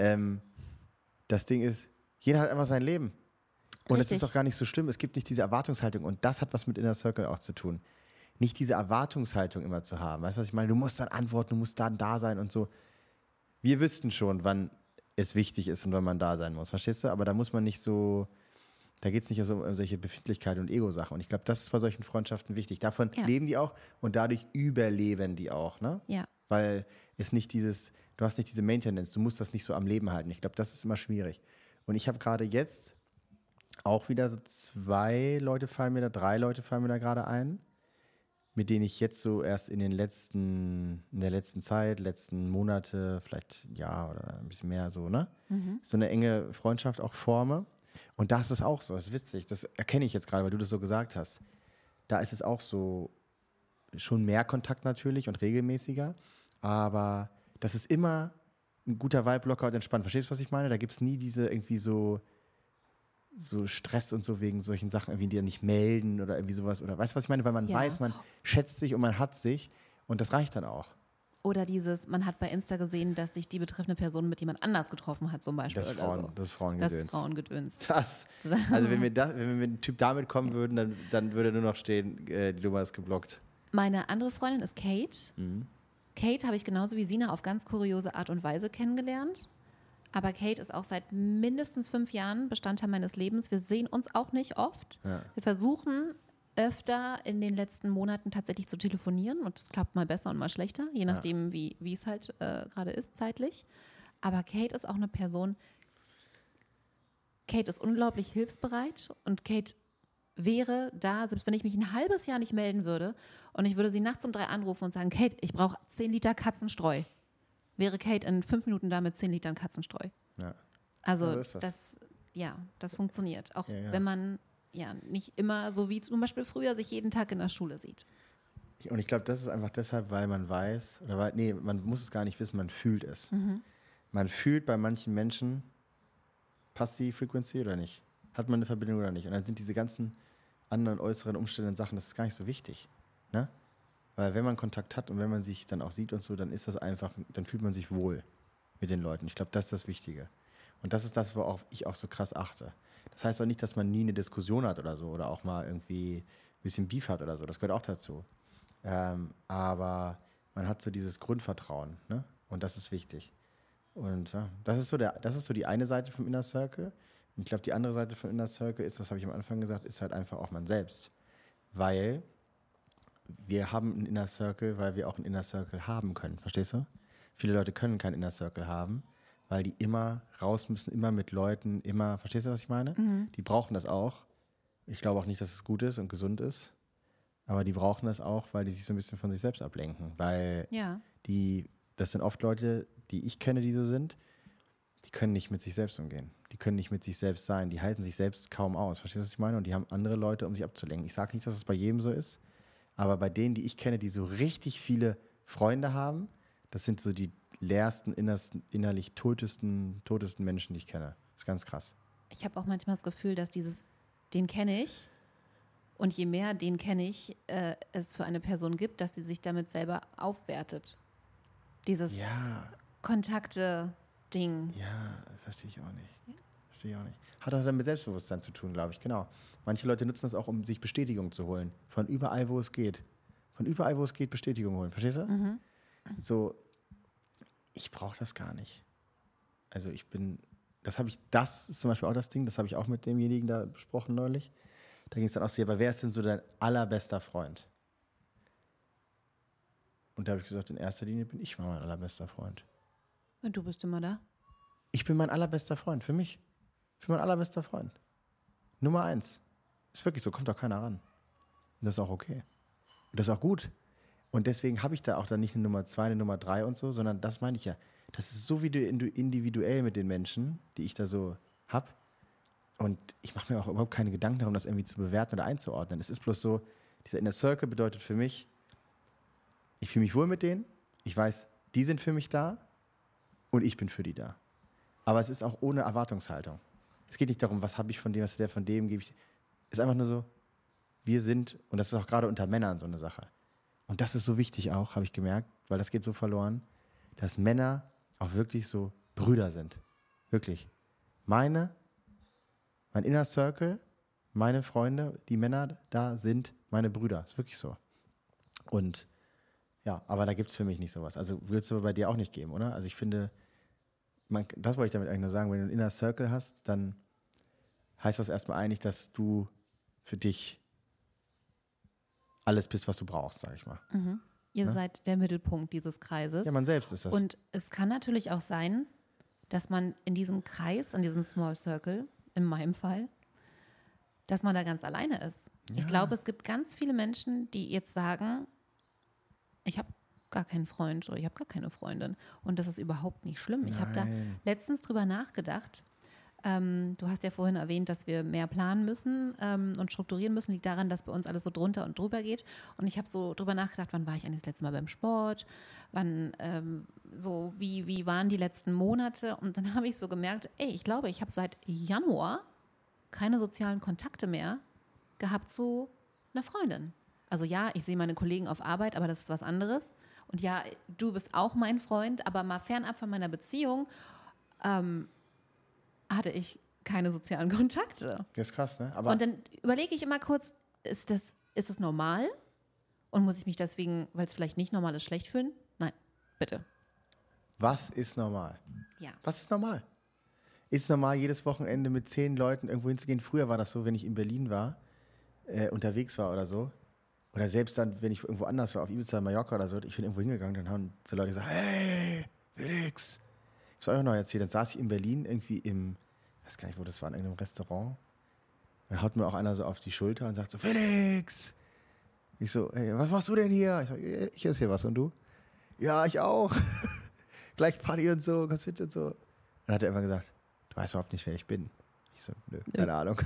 Das Ding ist, jeder hat einfach sein Leben. Und das ist doch gar nicht so schlimm. Es gibt nicht diese Erwartungshaltung. Und das hat was mit Inner Circle auch zu tun. Nicht diese Erwartungshaltung immer zu haben. Weißt du, was ich meine? Du musst dann antworten, du musst dann da sein und so. Wir wüssten schon, wann es wichtig ist und wann man da sein muss. Verstehst du? Aber da muss man nicht so, da geht es nicht um solche Befindlichkeit und Ego-Sachen. Und ich glaube, das ist bei solchen Freundschaften wichtig. Davon leben die auch und dadurch überleben die auch. Ne? Ja. Weil es nicht du hast nicht diese Maintenance, du musst das nicht so am Leben halten. Ich glaube, das ist immer schwierig. Und ich habe gerade jetzt auch wieder so 3 Leute fallen mir da gerade ein, mit denen ich jetzt so erst in der letzten Zeit, letzten Monate, vielleicht ein Jahr oder ein bisschen mehr so, ne? So eine enge Freundschaft auch forme. Und da ist es auch so, das ist witzig, das erkenne ich jetzt gerade, weil du das so gesagt hast. Da ist es auch so, schon mehr Kontakt natürlich und regelmäßiger, aber das ist immer ein guter Vibe, locker und entspannt. Verstehst du, was ich meine? Da gibt es nie diese irgendwie so Stress und so wegen solchen Sachen, irgendwie, die dann nicht melden oder irgendwie sowas. Oder weißt du, was ich meine? Weil man weiß, man schätzt sich und man hat sich und das reicht dann auch. Oder man hat bei Insta gesehen, dass sich die betreffende Person mit jemand anders getroffen hat, zum Beispiel. Das ist Frauengedöns. Das ist Frauengedöns. Also wenn wir mit einem Typ damit kommen würden, dann würde nur noch stehen, die Nummer ist geblockt. Meine andere Freundin ist Kate. Kate habe ich genauso wie Sina auf ganz kuriose Art und Weise kennengelernt. Aber Kate ist auch seit mindestens 5 Jahren Bestandteil meines Lebens. Wir sehen uns auch nicht oft. Ja. Wir versuchen öfter in den letzten Monaten tatsächlich zu telefonieren und es klappt mal besser und mal schlechter, je nachdem, wie es halt gerade ist zeitlich. Aber Kate ist auch eine Person, Kate ist unglaublich hilfsbereit und Kate wäre da, selbst wenn ich mich ein halbes Jahr nicht melden würde und ich würde sie nachts um 3 anrufen und sagen, Kate, ich brauche 10 Liter Katzenstreu. Wäre Kate in 5 Minuten da mit 10 Litern Katzenstreu. Ja. Also das funktioniert. Auch wenn man nicht immer so wie zum Beispiel früher sich jeden Tag in der Schule sieht. Und ich glaube, das ist einfach deshalb, weil man weiß, man muss es gar nicht wissen, man fühlt es. Man fühlt bei manchen Menschen, passt die Frequency oder nicht? Hat man eine Verbindung oder nicht? Und dann sind diese ganzen anderen äußeren Umstände und Sachen, das ist gar nicht so wichtig. Ne? Weil wenn man Kontakt hat und wenn man sich dann auch sieht und so, dann ist das einfach, dann fühlt man sich wohl mit den Leuten. Ich glaube, das ist das Wichtige. Und das ist das, worauf ich auch so krass achte. Das heißt auch nicht, dass man nie eine Diskussion hat oder so oder auch mal irgendwie ein bisschen Beef hat oder so. Das gehört auch dazu. Aber man hat so dieses Grundvertrauen, ne? Und das ist wichtig. Und das ist so die eine Seite vom Inner Circle. Und ich glaube, die andere Seite vom Inner Circle ist, das habe ich am Anfang gesagt, ist halt einfach auch man selbst. Weil wir haben einen Inner Circle, weil wir auch einen Inner Circle haben können. Verstehst du? Viele Leute können keinen Inner Circle haben, weil die immer raus müssen, immer mit Leuten, immer, verstehst du, was ich meine? Die brauchen das auch. Ich glaube auch nicht, dass es gut ist und gesund ist, aber die brauchen das auch, weil die sich so ein bisschen von sich selbst ablenken. Weil das sind oft Leute, die ich kenne, die so sind, die können nicht mit sich selbst umgehen. Die können nicht mit sich selbst sein. Die halten sich selbst kaum aus. Verstehst du, was ich meine? Und die haben andere Leute, um sich abzulenken. Ich sage nicht, dass es bei jedem so ist, aber bei denen, die ich kenne, die so richtig viele Freunde haben, das sind so die leersten, innerlich totesten Menschen, die ich kenne. Das ist ganz krass. Ich habe auch manchmal das Gefühl, dass den kenne ich und je mehr den kenne ich, es für eine Person gibt, dass sie sich damit selber aufwertet. Dieses Kontakte-Ding. Ja, verstehe ich auch nicht. Hat auch dann mit Selbstbewusstsein zu tun, glaube ich, genau. Manche Leute nutzen das auch, um sich Bestätigung zu holen. Von überall, wo es geht. Bestätigung holen. Verstehst du? So, ich brauche das gar nicht. Also das ist zum Beispiel auch das Ding, das habe ich auch mit demjenigen da besprochen neulich. Da ging es dann auch so, aber wer ist denn so dein allerbester Freund? Und da habe ich gesagt, in erster Linie bin ich mal mein allerbester Freund. Und du bist immer da? Ich bin mein allerbester Freund, für mich. Ich bin mein allerbester Freund. Nummer 1. Ist wirklich so, kommt doch keiner ran. Und das ist auch okay. Und das ist auch gut. Und deswegen habe ich da auch dann nicht eine Nummer 2, eine Nummer 3 und so, sondern das meine ich ja. Das ist so individuell mit den Menschen, die ich da so habe. Und ich mache mir auch überhaupt keine Gedanken darum, das irgendwie zu bewerten oder einzuordnen. Es ist bloß so, dieser Inner Circle bedeutet für mich, ich fühle mich wohl mit denen, ich weiß, die sind für mich da und ich bin für die da. Aber es ist auch ohne Erwartungshaltung. Es geht nicht darum, was habe ich von dem, was der von dem, gebe ich. Es ist einfach nur so, wir sind, und das ist auch gerade unter Männern so eine Sache. Und das ist so wichtig auch, habe ich gemerkt, weil das geht so verloren, dass Männer auch wirklich so Brüder sind. Wirklich. Mein Inner Circle, meine Freunde, die Männer da sind meine Brüder. Ist wirklich so. Und ja, aber da gibt es für mich nicht sowas. Also wird es aber bei dir auch nicht geben, oder? Also ich finde, das wollte ich damit eigentlich nur sagen, wenn du einen Inner Circle hast, dann heißt das erstmal eigentlich, dass du für dich alles bist, was du brauchst, sag ich mal. Mhm. Ihr seid der Mittelpunkt dieses Kreises. Ja, man selbst ist das. Und es kann natürlich auch sein, dass man in diesem Kreis, in diesem Small Circle, in meinem Fall, dass man da ganz alleine ist. Ja. Ich glaube, es gibt ganz viele Menschen, die jetzt sagen, ich habe gar keinen Freund oder ich habe gar keine Freundin. Und das ist überhaupt nicht schlimm. Ich habe da letztens drüber nachgedacht. Du hast ja vorhin erwähnt, dass wir mehr planen müssen und strukturieren müssen. Liegt daran, dass bei uns alles so drunter und drüber geht. Und ich habe so drüber nachgedacht, wann war ich eigentlich das letzte Mal beim Sport? Wie waren die letzten Monate? Und dann habe ich so gemerkt, ich glaube, ich habe seit Januar keine sozialen Kontakte mehr gehabt zu einer Freundin. Also ja, ich sehe meine Kollegen auf Arbeit, aber das ist was anderes. Und ja, du bist auch mein Freund, aber mal fernab von meiner Beziehung hatte ich keine sozialen Kontakte. Das ist krass, ne? Und dann überlege ich immer kurz, ist das normal? Und muss ich mich deswegen, weil es vielleicht nicht normal ist, schlecht fühlen? Nein, bitte. Was ist normal? Ja. Was ist normal? Ist normal, jedes Wochenende mit 10 Leuten irgendwo hinzugehen? Früher war das so, wenn ich in Berlin war, unterwegs war oder so. Oder selbst dann, wenn ich irgendwo anders war, auf Ibiza, Mallorca oder so, ich bin irgendwo hingegangen, dann haben so Leute gesagt, hey, Felix. Ich soll euch noch erzählen, dann saß ich in Berlin irgendwie ich weiß gar nicht, wo das war, in irgendeinem Restaurant. Dann haut mir auch einer so auf die Schulter und sagt so, Felix. Ich so, hey, was machst du denn hier? Ich so, ich esse hier was und du? Ja, ich auch. Gleich Party und so, ganz fit und so. Dann hat er immer gesagt, du weißt überhaupt nicht, wer ich bin. Ich so, nö, keine Ahnung.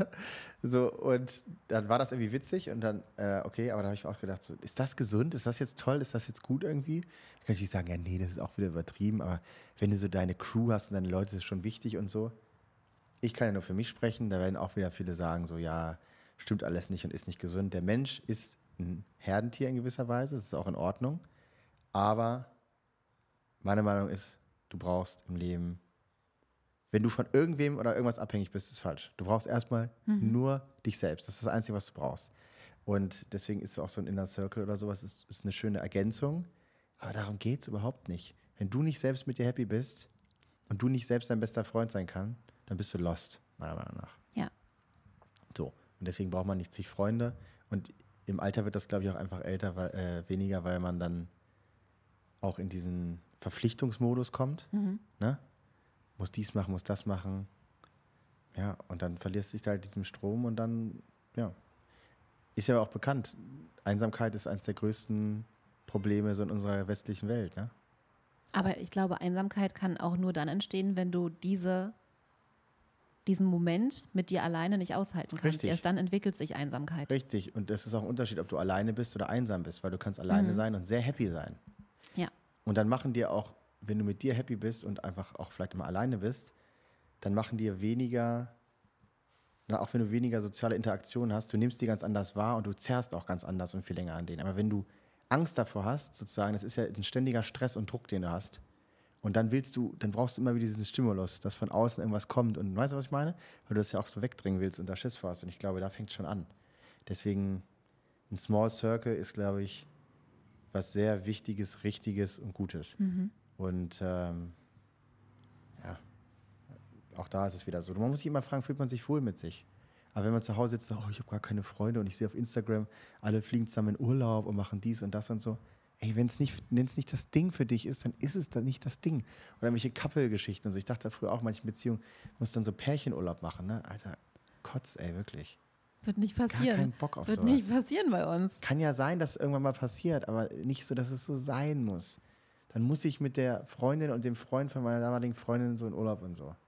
So, und dann war das irgendwie witzig und dann, okay, aber da habe ich mir auch gedacht, so, ist das gesund? Ist das jetzt toll? Ist das jetzt gut irgendwie? Da kann ich nicht sagen, ja, nee, das ist auch wieder übertrieben, aber wenn du so deine Crew hast und deine Leute, das ist schon wichtig und so. Ich kann ja nur für mich sprechen, da werden auch wieder viele sagen, so, ja, stimmt alles nicht und ist nicht gesund. Der Mensch ist ein Herdentier in gewisser Weise, das ist auch in Ordnung, aber meine Meinung ist, du brauchst im Leben, wenn du von irgendwem oder irgendwas abhängig bist, ist falsch. Du brauchst erstmal nur dich selbst. Das ist das Einzige, was du brauchst. Und deswegen ist auch so ein Inner Circle oder sowas ist eine schöne Ergänzung. Aber darum geht es überhaupt nicht. Wenn du nicht selbst mit dir happy bist und du nicht selbst dein bester Freund sein kannst, dann bist du lost, meiner Meinung nach. Ja. So. Und deswegen braucht man nicht zig Freunde. Und im Alter wird das, glaube ich, auch einfach weniger, weil man dann auch in diesen Verpflichtungsmodus kommt. Ne? Muss dies machen, muss das machen. Ja, und dann verlierst du dich da halt diesem Strom und dann, ja. Ist ja auch bekannt, Einsamkeit ist eines der größten Probleme so in unserer westlichen Welt, ne? Aber ich glaube, Einsamkeit kann auch nur dann entstehen, wenn du diesen Moment mit dir alleine nicht aushalten kannst. Richtig. Erst dann entwickelt sich Einsamkeit. Richtig, und das ist auch ein Unterschied, ob du alleine bist oder einsam bist, weil du kannst alleine sein und sehr happy sein. Ja. Und dann machen dir auch, wenn du mit dir happy bist und einfach auch vielleicht immer alleine bist, dann machen dir weniger, auch wenn du weniger soziale Interaktion hast, du nimmst die ganz anders wahr und du zerrst auch ganz anders und viel länger an denen. Aber wenn du Angst davor hast, sozusagen, das ist ja ein ständiger Stress und Druck, den du hast. Und dann brauchst du immer wieder diesen Stimulus, dass von außen irgendwas kommt. Und weißt du, was ich meine? Weil du das ja auch so wegdringen willst und da Schiss vor hast. Und ich glaube, da fängt es schon an. Deswegen, ein Small Circle ist, glaube ich, was sehr Wichtiges, Richtiges und Gutes. Und ja, auch da ist es wieder so. Man muss sich immer fragen, fühlt man sich wohl mit sich? Aber wenn man zu Hause sitzt, so, ich habe gar keine Freunde und ich sehe auf Instagram, alle fliegen zusammen in Urlaub und machen dies und das und so. Ey, wenn es nicht das Ding für dich ist, dann ist es dann nicht das Ding. Oder irgendwelche Couple-Geschichten und so. Ich dachte früher auch, manche Beziehungen muss dann so Pärchenurlaub machen, ne? Alter, Kotz, ey, wirklich. Wird nicht gar passieren. keinen Bock auf Wird sowas. nicht passieren bei uns. Kann ja sein, dass es irgendwann mal passiert, aber nicht so, dass es so sein muss. Dann muss ich mit der Freundin und dem Freund von meiner damaligen Freundin so in Urlaub und so.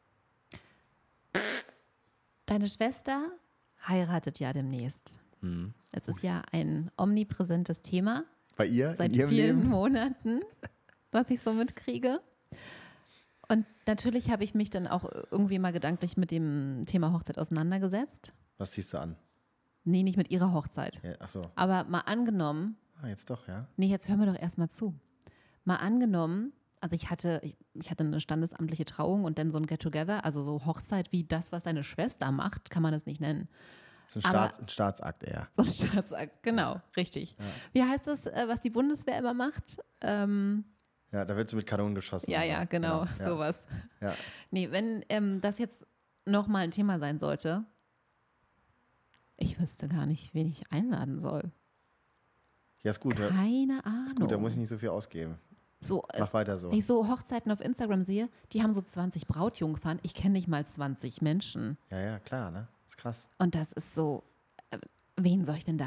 Deine Schwester heiratet ja demnächst. Es ist ja ein omnipräsentes Thema Bei ihr? seit in ihrem vielen Leben? Monaten, was ich so mitkriege. Und natürlich habe ich mich dann auch irgendwie mal gedanklich mit dem Thema Hochzeit auseinandergesetzt. Was ziehst du an? Nee, nicht mit ihrer Hochzeit. Ja, ach so. Aber mal angenommen, Jetzt doch, ja? nee, jetzt hör mir doch erstmal zu. Mal angenommen, also ich hatte eine standesamtliche Trauung und dann so ein Get-Together, also so Hochzeit wie das, was deine Schwester macht, kann man das nicht nennen. Das ist ein Staatsakt eher. So ein Staatsakt, genau, richtig. Ja. Wie heißt das, was die Bundeswehr immer macht? Ja, da wird so mit Kanonen geschossen. Ja, und so. ja, genau, Ja. sowas. Ja. Nee, wenn das jetzt nochmal ein Thema sein sollte, ich wüsste gar nicht, wen ich einladen soll. Ja, ist gut. Keine Ahnung. Ist gut, da muss ich nicht so viel ausgeben. So, Mach weiter so. wenn ich so Hochzeiten auf Instagram sehe, die haben so 20 Brautjungfern. Ich kenne nicht mal 20 Menschen. Ja, ja, klar, ne? Ist krass. Und das ist so, wen soll ich denn da?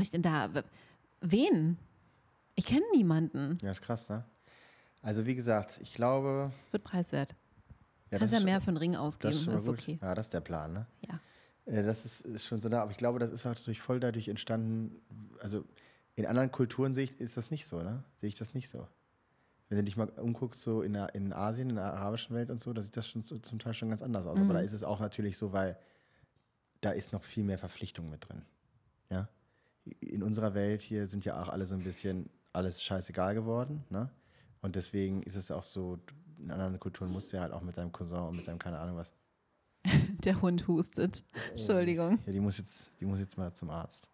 Wen? Ich kenne niemanden. Ja, ist krass, ne? Also wie gesagt, ich glaube... Wird preiswert. Ja, Kannst das ja ist mehr schon- für einen Ring das ausgeben, ist schon mal ist gut. okay. Ja, das ist der Plan, ne? Ja. Das ist schon so da, aber ich glaube, das ist auch voll dadurch entstanden, also in anderen Kulturen ist das nicht so, ne? Sehe ich das nicht so. Wenn du dich mal umguckst, so in Asien, in der arabischen Welt und so, da sieht das schon zum Teil schon ganz anders aus. Aber da ist es auch natürlich so, weil da ist noch viel mehr Verpflichtung mit drin. Ja? In unserer Welt hier sind ja auch alle so ein bisschen alles scheißegal geworden, ne? Und deswegen ist es auch so, in anderen Kulturen musst du ja halt auch mit deinem Cousin und mit deinem keine Ahnung was. Der Hund hustet. Entschuldigung. Ja, die muss jetzt mal zum Arzt.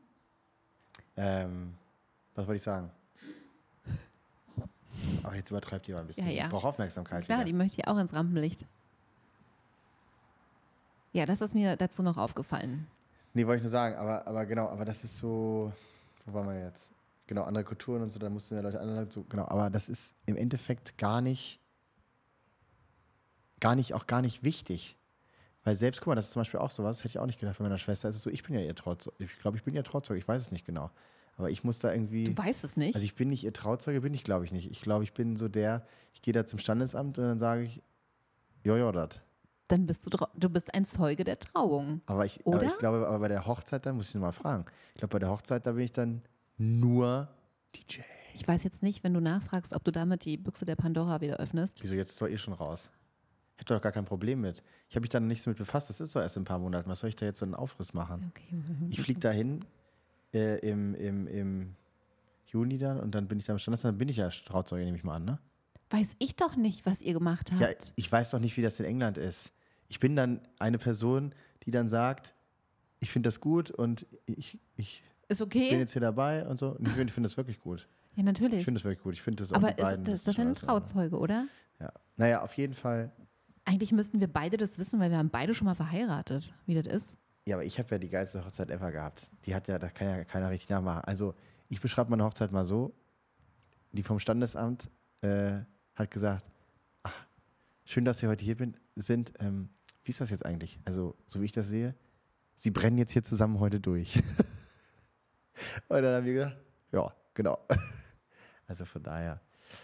Was wollte ich sagen? Ach, jetzt übertreibt die mal ein bisschen. Ja, ja. Ich brauche Aufmerksamkeit. Klar, wieder. die möchte ich auch ins Rampenlicht. Ja, das ist mir dazu noch aufgefallen. Nee, wollte ich nur sagen, aber das ist so, wo waren wir jetzt? Genau, andere Kulturen und so, da mussten ja Leute andere so, genau, aber das ist im Endeffekt gar nicht wichtig. Weil selbst, guck mal, das ist zum Beispiel auch sowas, das hätte ich auch nicht gedacht bei meiner Schwester, ist es so, ich bin ja ihr Trauzeuge. Ich glaube, ich bin ihr Trauzeuge, ich weiß es nicht genau. Aber ich muss da irgendwie. Du weißt es nicht? Also ich bin nicht ihr Trauzeuge, bin ich glaube ich nicht. Ich glaube, ich bin so ich gehe da zum Standesamt und dann sage ich, jojo, das. Dann bist du bist ein Zeuge der Trauung. Aber ich Oder? glaube, aber bei der Hochzeit, dann muss ich noch mal fragen. Ich glaube, bei der Hochzeit, da bin ich dann nur DJ. Ich weiß jetzt nicht, wenn du nachfragst, ob du damit die Büchse der Pandora wieder öffnest. Wieso, jetzt ist doch schon raus. Ich hätte doch gar kein Problem mit. Ich habe mich da noch nicht so mit befasst. Das ist doch erst in ein paar Monaten. Was soll ich da jetzt so einen Aufriss machen? Okay. Ich fliege dahin im Juni dann und dann bin ich da im Standesamt. Dann bin ich ja Trauzeuge, nehme ich mal an, ne? Weiß ich doch nicht, was ihr gemacht habt. Ja, ich weiß doch nicht, wie das in England ist. Ich bin dann eine Person, die dann sagt, ich finde das gut und ich Ist bin okay? jetzt hier dabei und so. Und ich finde das wirklich gut. Ja, natürlich. Ich finde das wirklich gut. Ich finde das auch Aber die beiden. das ist doch ein Trauzeuge, oder? Ja. Naja, auf jeden Fall. Eigentlich müssten wir beide das wissen, weil wir haben beide schon mal verheiratet, wie das ist. Ja, aber ich habe ja die geilste Hochzeit ever gehabt. Das kann ja keiner richtig nachmachen. Also ich beschreibe meine Hochzeit mal so. Die vom Standesamt hat gesagt, ach, schön, dass Sie heute hier sind. Wie ist das jetzt eigentlich? Also, so wie ich das sehe, Sie brennen jetzt hier zusammen heute durch. Und dann haben wir gesagt, ja, genau. Also von daher.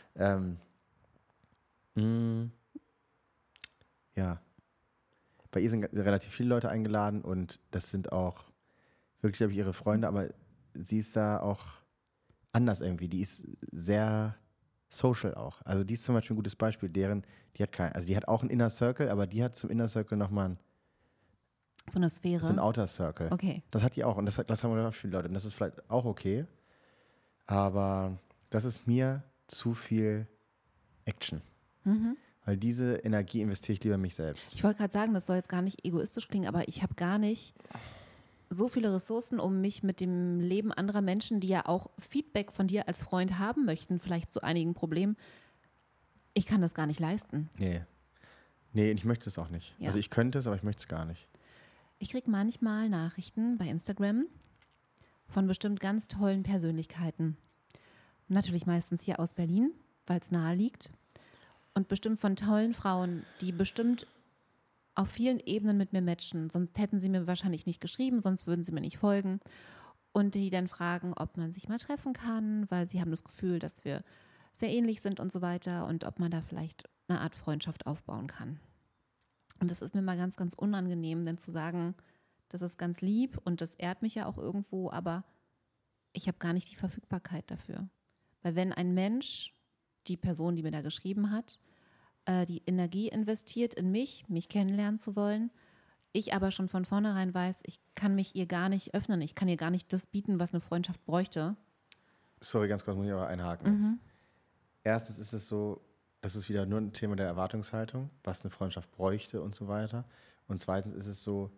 Ja. Bei ihr sind relativ viele Leute eingeladen und das sind auch wirklich, glaube ich, ihre Freunde, aber sie ist da auch anders irgendwie. Die ist sehr social auch. Also die ist zum Beispiel ein gutes Beispiel, die hat auch einen Inner Circle, aber die hat zum Inner Circle nochmal So eine Sphäre. einen Outer Circle. Okay. Das hat die auch und das haben auch viele Leute und das ist vielleicht auch okay, aber das ist mir zu viel Action. Weil diese Energie investiere ich lieber in mich selbst. Ich wollte gerade sagen, das soll jetzt gar nicht egoistisch klingen, aber ich habe gar nicht so viele Ressourcen, um mich mit dem Leben anderer Menschen, die ja auch Feedback von dir als Freund haben möchten, vielleicht zu einigen Problemen. Ich kann das gar nicht leisten. Nee. Nee, ich möchte es auch nicht. Ja. Also ich könnte es, aber ich möchte es gar nicht. Ich kriege manchmal Nachrichten bei Instagram von bestimmt ganz tollen Persönlichkeiten. Natürlich meistens hier aus Berlin, weil es nahe liegt. Und bestimmt von tollen Frauen, die bestimmt auf vielen Ebenen mit mir matchen. Sonst hätten sie mir wahrscheinlich nicht geschrieben, sonst würden sie mir nicht folgen. Und die dann fragen, ob man sich mal treffen kann, weil sie haben das Gefühl, dass wir sehr ähnlich sind und so weiter und ob man da vielleicht eine Art Freundschaft aufbauen kann. Und das ist mir mal ganz, ganz unangenehm, denn zu sagen, das ist ganz lieb und das ehrt mich ja auch irgendwo, aber ich habe gar nicht die Verfügbarkeit dafür. Weil wenn ein Mensch, die Person, die mir da geschrieben hat, die Energie investiert in mich kennenlernen zu wollen, ich aber schon von vornherein weiß, ich kann mich ihr gar nicht öffnen, ich kann ihr gar nicht das bieten, was eine Freundschaft bräuchte. Sorry, ganz kurz, muss ich aber einhaken jetzt. Erstens ist es so, das ist wieder nur ein Thema der Erwartungshaltung, was eine Freundschaft bräuchte und so weiter. Und zweitens ist es so,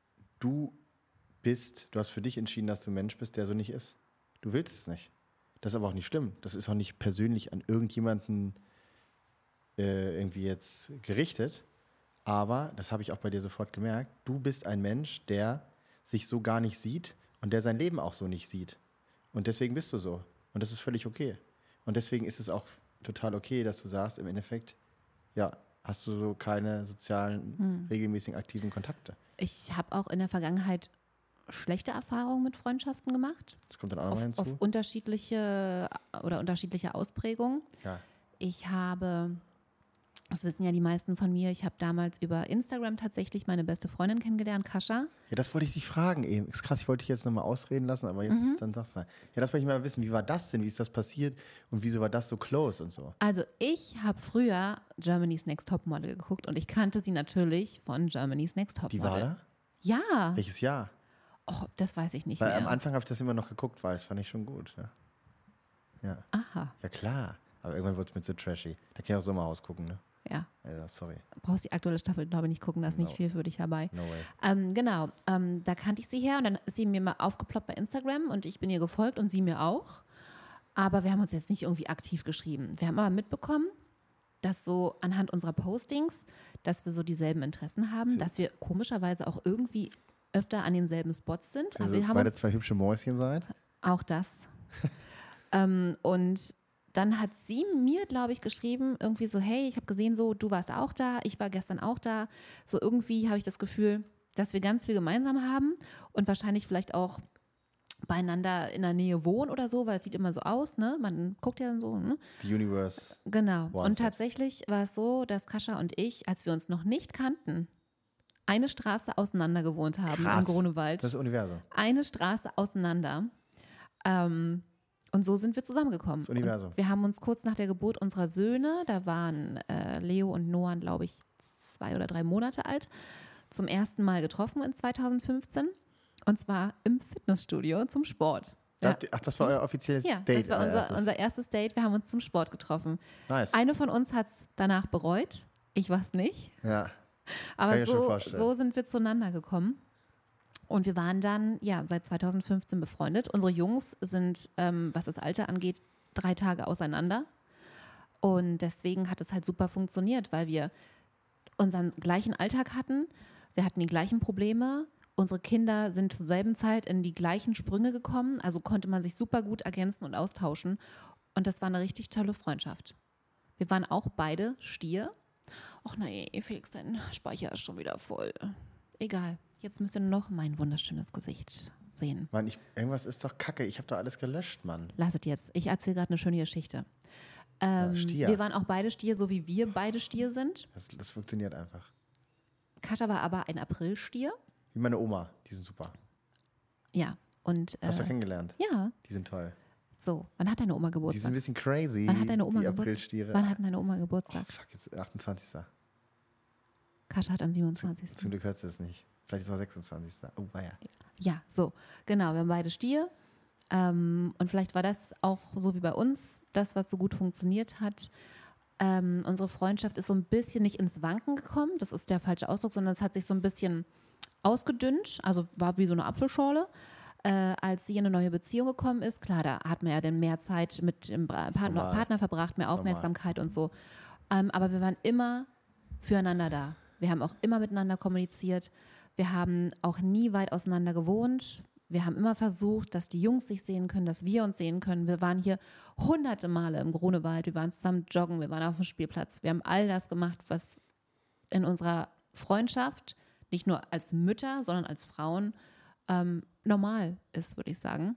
du hast für dich entschieden, dass du ein Mensch bist, der so nicht ist. Du willst es nicht. Das ist aber auch nicht schlimm. Das ist auch nicht persönlich an irgendjemanden irgendwie jetzt gerichtet. Aber, das habe ich auch bei dir sofort gemerkt, du bist ein Mensch, der sich so gar nicht sieht und der sein Leben auch so nicht sieht. Und deswegen bist du so. Und das ist völlig okay. Und deswegen ist es auch total okay, dass du sagst, im Endeffekt, ja, hast du so keine sozialen, regelmäßigen, aktiven Kontakte. Ich habe auch in der Vergangenheit schlechte Erfahrungen mit Freundschaften gemacht. Das kommt dann auch noch mal hinzu. Auf unterschiedliche Ausprägungen. Ja. Ich habe, das wissen ja die meisten von mir, ich habe damals über Instagram tatsächlich meine beste Freundin kennengelernt, Kascha. Ja, das wollte ich dich fragen eben. Ist krass, ich wollte dich jetzt nochmal ausreden lassen, aber jetzt dann sagst du. Ja, das wollte ich mal wissen. Wie war das denn? Wie ist das passiert? Und wieso war das so close und so? Also ich habe früher Germany's Next Topmodel geguckt und ich kannte sie natürlich von Germany's Next Topmodel. Die war da? Ja. Welches Jahr? Oh, das weiß ich nicht Weil mehr. am Anfang habe ich das immer noch geguckt, weil das fand ich schon gut. Ja. Aha. Ja, klar. Aber irgendwann wurde es mir zu trashy. Da kann ich auch Sommerhaus gucken, ne? Ja. Also, sorry. Brauchst die aktuelle Staffel, glaube ich, nicht gucken, da ist nicht viel für dich dabei. No way. Genau, da kannte ich sie her und dann ist sie mir mal aufgeploppt bei Instagram und ich bin ihr gefolgt und sie mir auch. Aber wir haben uns jetzt nicht irgendwie aktiv geschrieben. Wir haben aber mitbekommen, dass so anhand unserer Postings, dass wir so dieselben Interessen haben, dass wir komischerweise auch irgendwie öfter an denselben Spots sind. Also Aber wir haben beide uns zwei hübsche Mäuschen seid? auch das. Und dann hat sie mir, glaube ich, geschrieben, irgendwie so, hey, ich habe gesehen, so, du warst auch da, ich war gestern auch da. So irgendwie habe ich das Gefühl, dass wir ganz viel gemeinsam haben und wahrscheinlich vielleicht auch beieinander in der Nähe wohnen oder so, weil es sieht immer so aus, ne? Man guckt ja dann so, ne? The Universe. Genau. Wants Und it. tatsächlich war es so, dass Kascha und ich, als wir uns noch nicht kannten, eine Straße auseinander gewohnt haben Krass. im Grunewald. Das ist Universum. Eine Straße auseinander. Und so sind wir zusammengekommen. Das Universum. Und wir haben uns kurz nach der Geburt unserer Söhne, da waren Leo und Noah, glaube ich, 2 oder 3 Monate alt, zum ersten Mal getroffen in 2015. Und zwar im Fitnessstudio zum Sport. Ja. Ach, das war euer offizielles Ja, Date? das war allererstes. unser erstes Date. Wir haben uns zum Sport getroffen. Nice. Eine von uns hat es danach bereut. Ich war es nicht. Ja. Kann Aber ich mir schon vorstellen. so sind wir zueinander gekommen. Und wir waren dann, ja, seit 2015 befreundet. Unsere Jungs sind, was das Alter angeht, 3 Tage auseinander. Und deswegen hat es halt super funktioniert, weil wir unseren gleichen Alltag hatten. Wir hatten die gleichen Probleme. Unsere Kinder sind zur selben Zeit in die gleichen Sprünge gekommen. Also konnte man sich super gut ergänzen und austauschen. Und das war eine richtig tolle Freundschaft. Wir waren auch beide Stier. Ach nee, Felix, dein Speicher ist schon wieder voll. Egal, jetzt müsst ihr noch mein wunderschönes Gesicht sehen. Mann, irgendwas ist doch kacke. Ich habe doch alles gelöscht, Mann. Lass es jetzt. Ich erzähle gerade eine schöne Geschichte. Stier. Wir waren auch beide Stier, so wie wir beide Stier sind. Das funktioniert einfach. Kascha war aber ein Aprilstier. Wie meine Oma. Die sind super. Ja, und Hast du kennengelernt? ja, Die sind toll. so. Wann hat deine Oma Die sind Geburtstag? ein bisschen crazy. Wann hat deine Oma die Geburtstag? Aprilstiere. Wann hat deine Oma Geburtstag? Fuck, jetzt 28. Kascha hat am 27. Zum Glück hört sie es nicht. Vielleicht ist es auch 26. Oh, war ja. Ja, so, genau, wir haben beide Stier. Und vielleicht war das auch so wie bei uns, das, was so gut funktioniert hat. Unsere Freundschaft ist so ein bisschen nicht ins Wanken gekommen, das ist der falsche Ausdruck, sondern es hat sich so ein bisschen ausgedünnt, also war wie so eine Apfelschorle. Als sie in eine neue Beziehung gekommen ist, klar, da hat man ja dann mehr Zeit mit dem Partner verbracht, mehr Aufmerksamkeit und so. Aber wir waren immer füreinander da. Wir haben auch immer miteinander kommuniziert. Wir haben auch nie weit auseinander gewohnt. Wir haben immer versucht, dass die Jungs sich sehen können, dass wir uns sehen können. Wir waren hier hunderte Male im Grunewald. Wir waren zusammen joggen, wir waren auf dem Spielplatz. Wir haben all das gemacht, was in unserer Freundschaft, nicht nur als Mütter, sondern als Frauen, normal ist, würde ich sagen.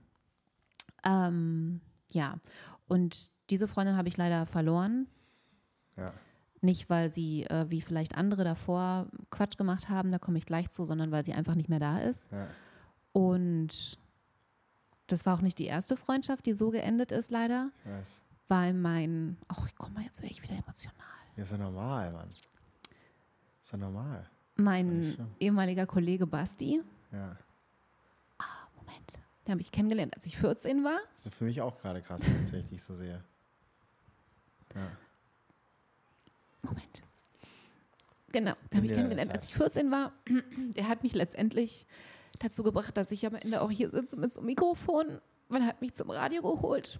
Ja, und diese Freundin habe ich leider verloren. Ja. Nicht, weil sie, wie vielleicht andere davor Quatsch gemacht haben, da komme ich gleich zu, sondern weil sie einfach nicht mehr da ist. Ja. Und das war auch nicht die erste Freundschaft, die so geendet ist, leider. Ich weiß. Weil guck mal, jetzt wäre ich wieder emotional. Ja, ist ja normal, Mann. Ist ja normal. Mein ehemaliger Kollege Basti, Ja. Moment, den habe ich kennengelernt, als ich 14 war. Das ist für mich auch gerade krass, wenn ich dich so sehe. Ja. Moment. Genau, den habe ich kennengelernt, als ich 14 war. Der hat mich letztendlich dazu gebracht, dass ich am Ende auch hier sitze mit so einem Mikrofon, weil er hat mich zum Radio geholt.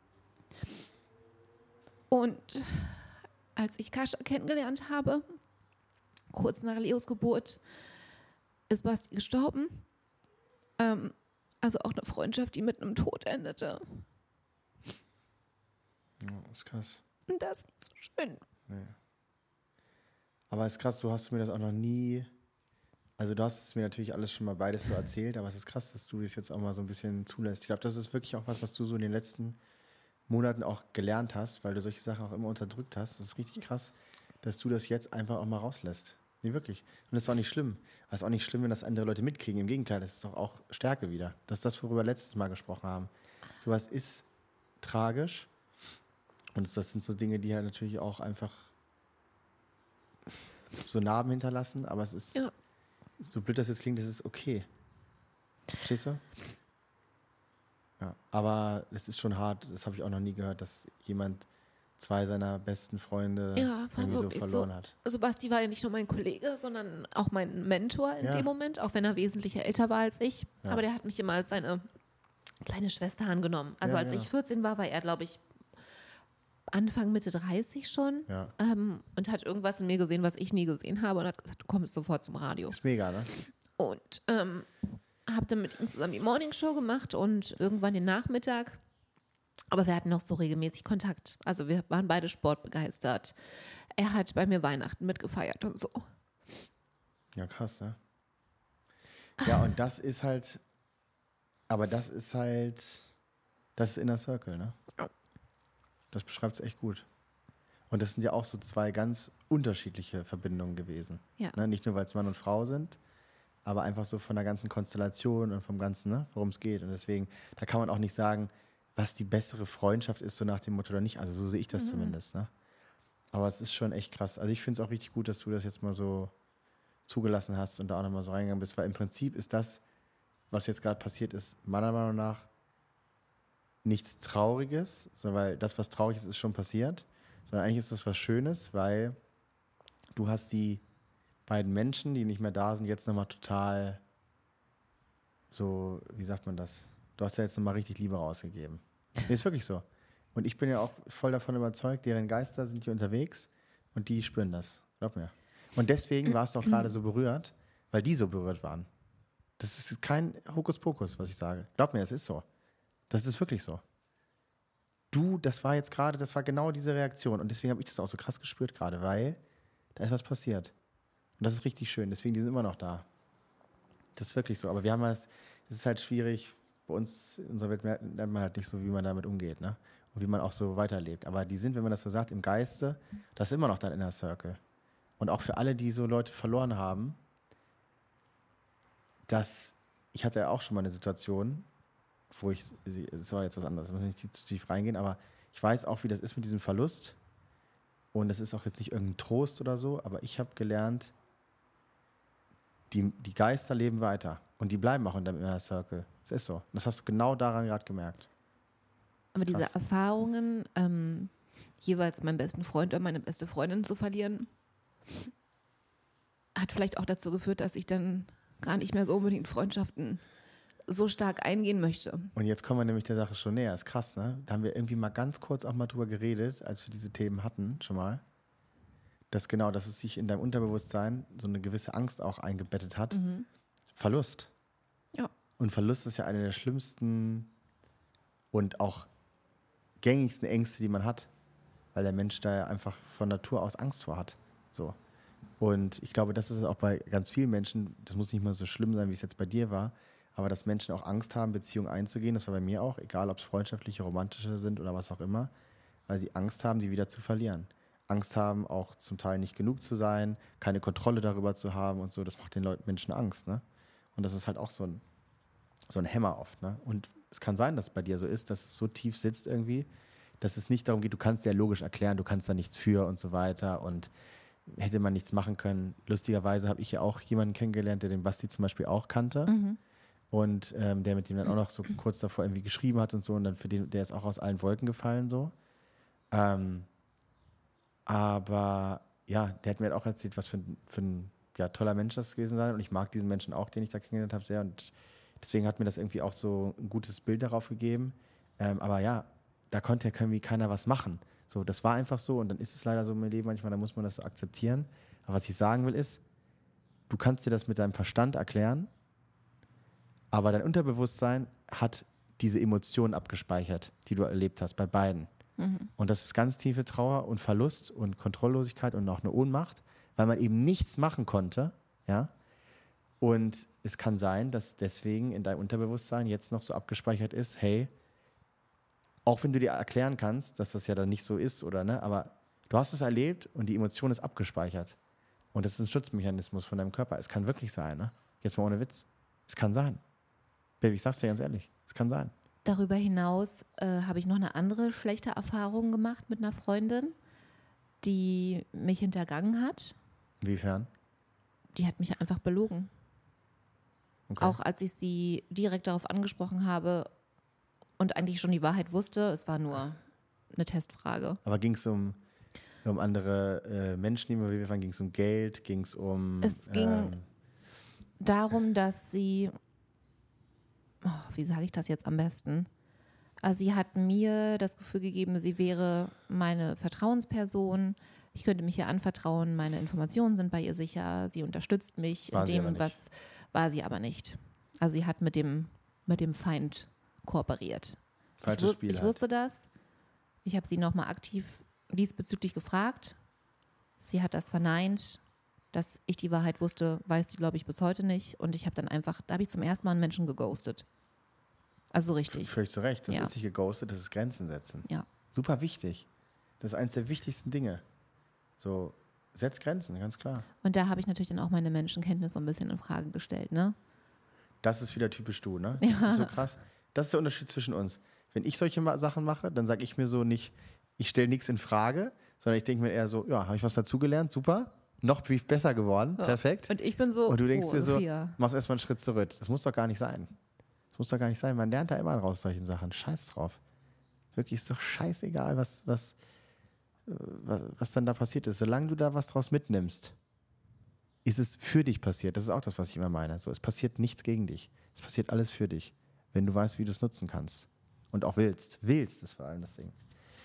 Und als ich Kascha kennengelernt habe, kurz nach Leos Geburt, ist Basti gestorben. Also auch eine Freundschaft, die mit einem Tod endete. Ja, ist krass. Und das ist nicht so schön. Nee. Aber es ist krass, so hast du mir das auch noch nie, also du hast es mir natürlich alles schon mal beides so erzählt, aber es ist krass, dass du das jetzt auch mal so ein bisschen zulässt. Ich glaube, das ist wirklich auch was du so in den letzten Monaten auch gelernt hast, weil du solche Sachen auch immer unterdrückt hast. Das ist richtig krass, dass du das jetzt einfach auch mal rauslässt. Nee, wirklich. Und das ist auch nicht schlimm. Aber es ist auch nicht schlimm, wenn das andere Leute mitkriegen. Im Gegenteil, das ist doch auch Stärke wieder. Das ist das, worüber wir letztes Mal gesprochen haben. Sowas ist tragisch. Und das sind so Dinge, die halt natürlich auch einfach so Narben hinterlassen. Aber es ist, so blöd das jetzt klingt, das ist okay. Verstehst du? Ja, aber es ist schon hart, das habe ich auch noch nie gehört, dass jemand 2 seiner besten Freunde irgendwie so verloren hat. Also Basti war ja nicht nur mein Kollege, sondern auch mein Mentor in dem Moment, auch wenn er wesentlich älter war als ich. Ja. Aber der hat mich immer als seine kleine Schwester angenommen. Also als ich 14 war, war er, glaube ich, Anfang, Mitte 30 schon und hat irgendwas in mir gesehen, was ich nie gesehen habe und hat gesagt, du kommst sofort zum Radio. Ist mega, ne? Und habe dann mit ihm zusammen die Morningshow gemacht und irgendwann den Nachmittag. Aber wir hatten noch so regelmäßig Kontakt. Also wir waren beide sportbegeistert. Er hat bei mir Weihnachten mitgefeiert und so. Ja, krass, ne? Ja, und das ist halt, das ist Inner Circle, ne? Das beschreibt es echt gut. Und das sind ja auch so 2 ganz unterschiedliche Verbindungen gewesen. Ja. Ne? Nicht nur, weil es Mann und Frau sind, aber einfach so von der ganzen Konstellation und vom Ganzen, ne? Worum es geht. Und deswegen, da kann man auch nicht sagen, was die bessere Freundschaft ist, so nach dem Motto oder nicht. Also so sehe ich das zumindest. Ne? Aber es ist schon echt krass. Also ich finde es auch richtig gut, dass du das jetzt mal so zugelassen hast und da auch nochmal so reingegangen bist, weil im Prinzip ist das, was jetzt gerade passiert ist, meiner Meinung nach nichts Trauriges, sondern weil das, was traurig ist, ist schon passiert, sondern eigentlich ist das was Schönes, weil du hast die beiden Menschen, die nicht mehr da sind, jetzt nochmal total so, wie sagt man das? Du hast ja jetzt nochmal richtig Liebe rausgegeben. Nee, ist wirklich so. Und ich bin ja auch voll davon überzeugt, deren Geister sind hier unterwegs und die spüren das. Glaub mir. Und deswegen warst du auch gerade so berührt, weil die so berührt waren. Das ist kein Hokuspokus, was ich sage. Glaub mir, es ist so. Das ist wirklich so. Das war genau diese Reaktion. Und deswegen habe ich das auch so krass gespürt gerade, weil da ist was passiert. Und das ist richtig schön. Deswegen, die sind immer noch da. Das ist wirklich so. Aber es ist halt schwierig. Bei uns in unserer Welt lernt man halt nicht so, wie man damit umgeht, ne? Und wie man auch so weiterlebt. Aber die sind, wenn man das so sagt, im Geiste, das ist immer noch dein Inner Circle. Und auch für alle, die so Leute verloren haben, ich hatte ja auch schon mal eine Situation, das war jetzt was anderes, da muss ich nicht zu tief reingehen, aber ich weiß auch, wie das ist mit diesem Verlust. Und das ist auch jetzt nicht irgendein Trost oder so, aber ich habe gelernt, die Geister leben weiter. Und die bleiben auch in deinem Inner Circle. Das ist so. Das hast du genau daran gerade gemerkt. Aber diese Erfahrungen, jeweils meinen besten Freund oder meine beste Freundin zu verlieren, hat vielleicht auch dazu geführt, dass ich dann gar nicht mehr so unbedingt Freundschaften so stark eingehen möchte. Und jetzt kommen wir nämlich der Sache schon näher. Ist krass, ne? Da haben wir irgendwie mal ganz kurz auch mal drüber geredet, als wir diese Themen hatten, schon mal. Dass es sich in deinem Unterbewusstsein so eine gewisse Angst auch eingebettet hat. Verlust. Ja. Und Verlust ist ja eine der schlimmsten und auch gängigsten Ängste, die man hat. Weil der Mensch da ja einfach von Natur aus Angst vor hat. So. Und ich glaube, das ist auch bei ganz vielen Menschen, das muss nicht mal so schlimm sein, wie es jetzt bei dir war, aber dass Menschen auch Angst haben, Beziehungen einzugehen, das war bei mir auch, egal ob es freundschaftliche, romantische sind oder was auch immer, weil sie Angst haben, sie wieder zu verlieren. Angst haben, auch zum Teil nicht genug zu sein, keine Kontrolle darüber zu haben und so, das macht den Menschen Angst, ne? Und das ist halt auch so ein Hämmer oft, ne? Und es kann sein, dass es bei dir so ist, dass es so tief sitzt irgendwie, dass es nicht darum geht, du kannst ja logisch erklären, du kannst da nichts für und so weiter und hätte man nichts machen können. Lustigerweise habe ich ja auch jemanden kennengelernt, der den Basti zum Beispiel auch kannte und der mit ihm dann auch noch so kurz davor irgendwie geschrieben hat und so und dann für den, der ist auch aus allen Wolken gefallen so. Aber ja, der hat mir halt auch erzählt, was für ein ja, toller Mensch das gewesen sei und ich mag diesen Menschen auch, den ich da kennengelernt habe, sehr und deswegen hat mir das irgendwie auch so ein gutes Bild darauf gegeben. Aber ja, da konnte ja irgendwie keiner was machen. So, das war einfach so und dann ist es leider so im Leben manchmal, da muss man das so akzeptieren. Aber was ich sagen will ist, du kannst dir das mit deinem Verstand erklären, aber dein Unterbewusstsein hat diese Emotionen abgespeichert, die du erlebt hast, bei beiden. Und das ist ganz tiefe Trauer und Verlust und Kontrolllosigkeit und auch eine Ohnmacht, weil man eben nichts machen konnte, ja. Und es kann sein, dass deswegen in deinem Unterbewusstsein jetzt noch so abgespeichert ist, hey, auch wenn du dir erklären kannst, dass das ja dann nicht so ist, oder ne, aber du hast es erlebt und die Emotion ist abgespeichert. Und das ist ein Schutzmechanismus von deinem Körper. Es kann wirklich sein, ne? Jetzt mal ohne Witz. Es kann sein. Baby, ich sag's dir ganz ehrlich, es kann sein. Darüber hinaus habe ich noch eine andere schlechte Erfahrung gemacht mit einer Freundin, die mich hintergangen hat. Inwiefern? Die hat mich einfach belogen. Okay. Auch als ich sie direkt darauf angesprochen habe und eigentlich schon die Wahrheit wusste, es war nur eine Testfrage. Aber ging es um andere Menschen, die involviert ging es um Geld, ging es um... Es ging darum, dass sie, wie sage ich das jetzt am besten? Also sie hat mir das Gefühl gegeben, sie wäre meine Vertrauensperson. Ich könnte mich ihr anvertrauen, meine Informationen sind bei ihr sicher, sie unterstützt mich in dem, was war sie aber nicht. Also sie hat mit dem Feind kooperiert. Ich wusste das. Ich habe sie nochmal aktiv diesbezüglich gefragt. Sie hat das verneint. Dass ich die Wahrheit wusste, weiß sie, glaube ich, bis heute nicht. Und ich habe dann einfach, da habe ich zum ersten Mal einen Menschen geghostet. Also so richtig. Völlig zu Recht. Das ist nicht geghostet, das ist Grenzen setzen. Ja. Super wichtig. Das ist eines der wichtigsten Dinge. So, setz Grenzen, ganz klar. Und da habe ich natürlich dann auch meine Menschenkenntnis so ein bisschen in Frage gestellt, ne? Das ist wieder typisch du, ne? Ja. Das ist so krass. Das ist der Unterschied zwischen uns. Wenn ich solche Sachen mache, dann sage ich mir so nicht, ich stelle nichts in Frage, sondern ich denke mir eher so, ja, habe ich was dazugelernt? Super. Noch besser geworden. Ja. Perfekt. Und ich bin so, und du denkst dir Sophia. So, machst erstmal einen Schritt zurück. Das muss doch gar nicht sein. Das muss doch gar nicht sein. Man lernt da immer raus solchen Sachen. Scheiß drauf. Wirklich, ist doch scheißegal, was dann da passiert ist. Solange du da was draus mitnimmst, ist es für dich passiert. Das ist auch das, was ich immer meine. So, es passiert nichts gegen dich. Es passiert alles für dich, wenn du weißt, wie du es nutzen kannst. Und auch willst. Willst ist vor allem das Ding.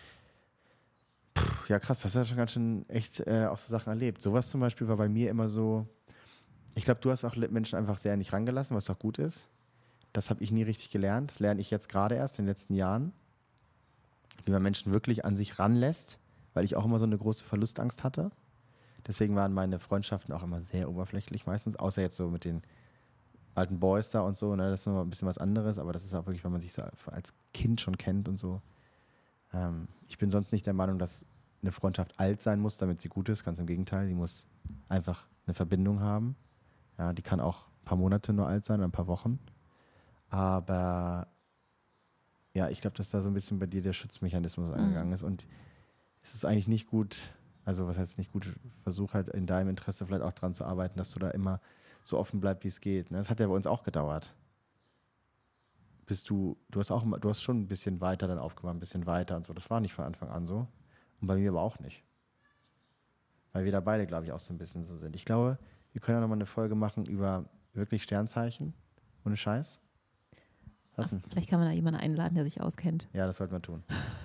Ja, krass, das hast du ja schon ganz schön echt auch so Sachen erlebt. Sowas zum Beispiel war bei mir immer so, ich glaube, du hast auch Menschen einfach sehr nicht rangelassen, was auch gut ist. Das habe ich nie richtig gelernt. Das lerne ich jetzt gerade erst in den letzten Jahren. Wie man Menschen wirklich an sich ranlässt, weil ich auch immer so eine große Verlustangst hatte. Deswegen waren meine Freundschaften auch immer sehr oberflächlich meistens, außer jetzt so mit den alten Boys da und so. Ne? Das ist nochmal ein bisschen was anderes, aber das ist auch wirklich, wenn man sich so als Kind schon kennt und so. Ich bin sonst nicht der Meinung, dass eine Freundschaft alt sein muss, damit sie gut ist. Ganz im Gegenteil, die muss einfach eine Verbindung haben. Ja, die kann auch ein paar Monate nur alt sein oder ein paar Wochen. Aber ja, ich glaube, dass da so ein bisschen bei dir der Schutzmechanismus angegangen ist. Und es ist eigentlich nicht gut, also was heißt nicht gut, versuch halt in deinem Interesse vielleicht auch dran zu arbeiten, dass du da immer so offen bleibst, wie es geht. Ne? Das hat ja bei uns auch gedauert. Du hast schon ein bisschen weiter dann aufgemacht, ein bisschen weiter und so. Das war nicht von Anfang an so. Und bei mir aber auch nicht. Weil wir da beide, glaube ich, auch so ein bisschen so sind. Ich glaube, wir können ja nochmal eine Folge machen über wirklich Sternzeichen. Ohne Scheiß. Vielleicht kann man da jemanden einladen, der sich auskennt. Ja, das sollte man tun.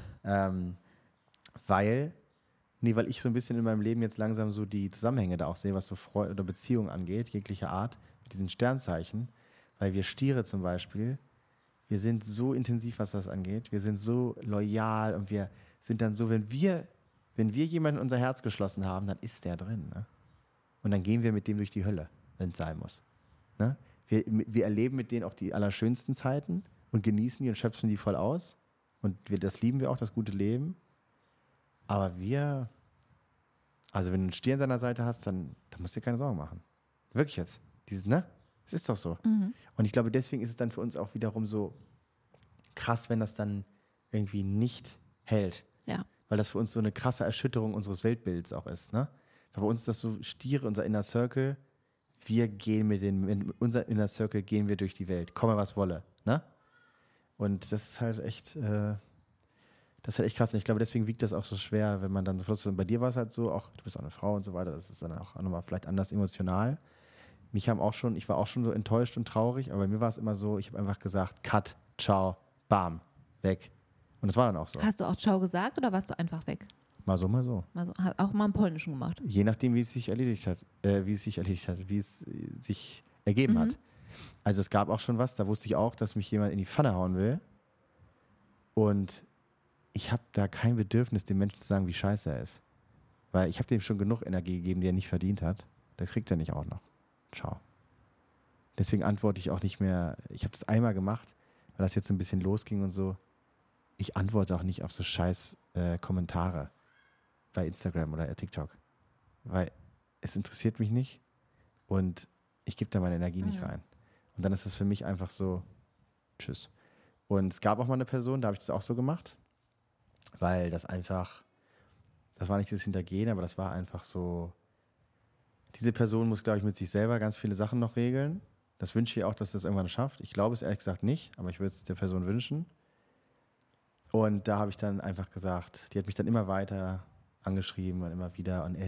Weil ich so ein bisschen in meinem Leben jetzt langsam so die Zusammenhänge da auch sehe, was so Freude oder Beziehungen angeht, jeglicher Art, mit diesen Sternzeichen. Weil wir Stiere zum Beispiel, wir sind so intensiv, was das angeht. Wir sind so loyal und wir sind dann so, wenn wir jemanden in unser Herz geschlossen haben, dann ist der drin. Ne? und dann gehen wir mit dem durch die Hölle, wenn es sein muss. Ne? Wir erleben mit denen auch die allerschönsten Zeiten und genießen die und schöpfen die voll aus. Und das lieben wir auch, das gute Leben. Aber also wenn du einen Stier an deiner Seite hast, dann musst du dir keine Sorgen machen. Wirklich jetzt. Ne? Es ist doch so. Und ich glaube, deswegen ist es dann für uns auch wiederum so krass, wenn das dann irgendwie nicht hält. Ja. Weil das für uns so eine krasse Erschütterung unseres Weltbilds auch ist. Ne? Weil bei uns ist das so Stiere, unser Inner Circle. Wir gehen in unser Inner Circle gehen wir durch die Welt. Komme, was wolle. Ne? Und das ist halt echt krass. Und ich glaube, deswegen wiegt das auch so schwer, wenn man dann so, bei dir war es halt so, auch du bist auch eine Frau und so weiter, das ist dann auch nochmal vielleicht anders emotional. Ich war auch schon so enttäuscht und traurig, aber bei mir war es immer so, ich habe einfach gesagt, Cut, ciao, bam, weg. Und das war dann auch so. Hast du auch Ciao gesagt oder warst du einfach weg? Mal so, mal so. Also, hat auch mal im Polnischen gemacht. Je nachdem, wie es sich ergeben hat. Also es gab auch schon was, da wusste ich auch, dass mich jemand in die Pfanne hauen will. Und ich habe da kein Bedürfnis, dem Menschen zu sagen, wie scheiße er ist. Weil ich habe dem schon genug Energie gegeben, die er nicht verdient hat. Da kriegt er nicht auch noch. Ciao. Deswegen antworte ich auch nicht mehr. Ich habe das einmal gemacht, weil das jetzt ein bisschen losging und so. Ich antworte auch nicht auf so scheiß Kommentare bei Instagram oder TikTok. Weil es interessiert mich nicht und ich gebe da meine Energie nicht rein. Und dann ist es für mich einfach so, tschüss. Und es gab auch mal eine Person, da habe ich das auch so gemacht, weil das war nicht das Hintergehen, aber das war einfach so, diese Person muss, glaube ich, mit sich selber ganz viele Sachen noch regeln. Das wünsche ich ihr auch, dass das irgendwann schafft. Ich glaube es ehrlich gesagt nicht, aber ich würde es der Person wünschen. Und da habe ich dann einfach gesagt, die hat mich dann immer weiter angeschrieben und immer wieder und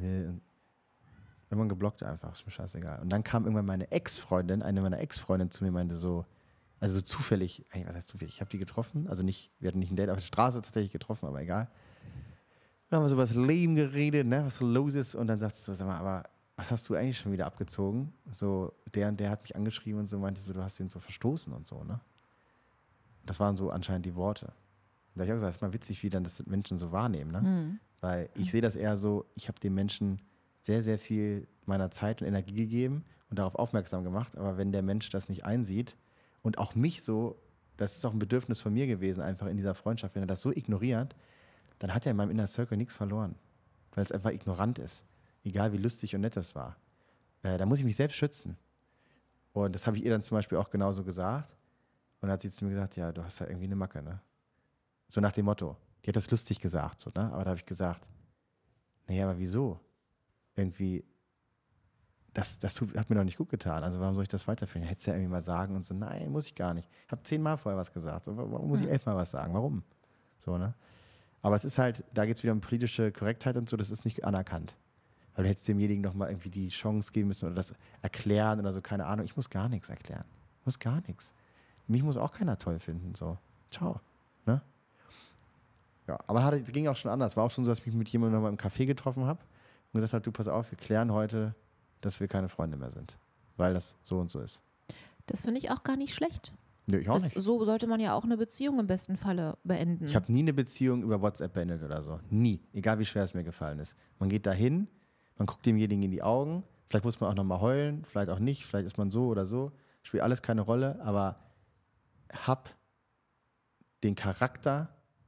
irgendwann geblockt einfach, ist mir scheißegal. Und dann kam irgendwann eine meiner Ex-Freundinnen zu mir, meinte so, also so zufällig, was heißt zufällig, ich habe die getroffen, also nicht, wir hatten nicht ein Date auf der Straße tatsächlich getroffen, aber egal. Dann haben wir so über das Leben geredet, ne, was so los ist und dann sagt sie so, sag mal, aber was hast du eigentlich schon wieder abgezogen? So, der und der hat mich angeschrieben und so, meinte so, du hast den so verstoßen und so, ne? Das waren so anscheinend die Worte. Da habe ich auch gesagt, es ist mal witzig, wie dann das Menschen so wahrnehmen, ne? Weil ich sehe das eher so, ich habe dem Menschen sehr, sehr viel meiner Zeit und Energie gegeben und darauf aufmerksam gemacht, aber wenn der Mensch das nicht einsieht und auch mich so, das ist auch ein Bedürfnis von mir gewesen, einfach in dieser Freundschaft, wenn er das so ignoriert, dann hat er in meinem Inner Circle nichts verloren, weil es einfach ignorant ist, egal wie lustig und nett das war. Da muss ich mich selbst schützen. Und das habe ich ihr dann zum Beispiel auch genauso gesagt und dann hat sie zu mir gesagt, ja, du hast ja irgendwie eine Macke, ne? So nach dem Motto. Die hat das lustig gesagt, so, ne? Aber da habe ich gesagt, naja, aber wieso? Irgendwie, das hat mir doch nicht gut getan. Also warum soll ich das weiterführen? Hättest du ja irgendwie mal sagen und so, nein, muss ich gar nicht. Ich habe 10-mal vorher was gesagt. So, warum muss ich 11-mal was sagen? Warum? So, ne? Aber es ist halt, da geht es wieder um politische Korrektheit und so, das ist nicht anerkannt. Weil du hättest demjenigen noch mal irgendwie die Chance geben müssen oder das erklären oder so, keine Ahnung. Ich muss gar nichts erklären. Ich muss gar nichts. Mich muss auch keiner toll finden. So, ciao. Ne? Ja, aber es ging auch schon anders. War auch schon so, dass ich mich mit jemandem nochmal im Café getroffen habe und gesagt habe, du pass auf, wir klären heute, dass wir keine Freunde mehr sind. Weil das so und so ist. Das finde ich auch gar nicht schlecht. Nö, ich auch nicht. So sollte man ja auch eine Beziehung im besten Falle beenden. Ich habe nie eine Beziehung über WhatsApp beendet oder so. Nie. Egal wie schwer es mir gefallen ist. Man geht dahin, man guckt demjenigen in die Augen, vielleicht muss man auch nochmal heulen, vielleicht auch nicht, vielleicht ist man so oder so. Spielt alles keine Rolle, aber hab den Charakter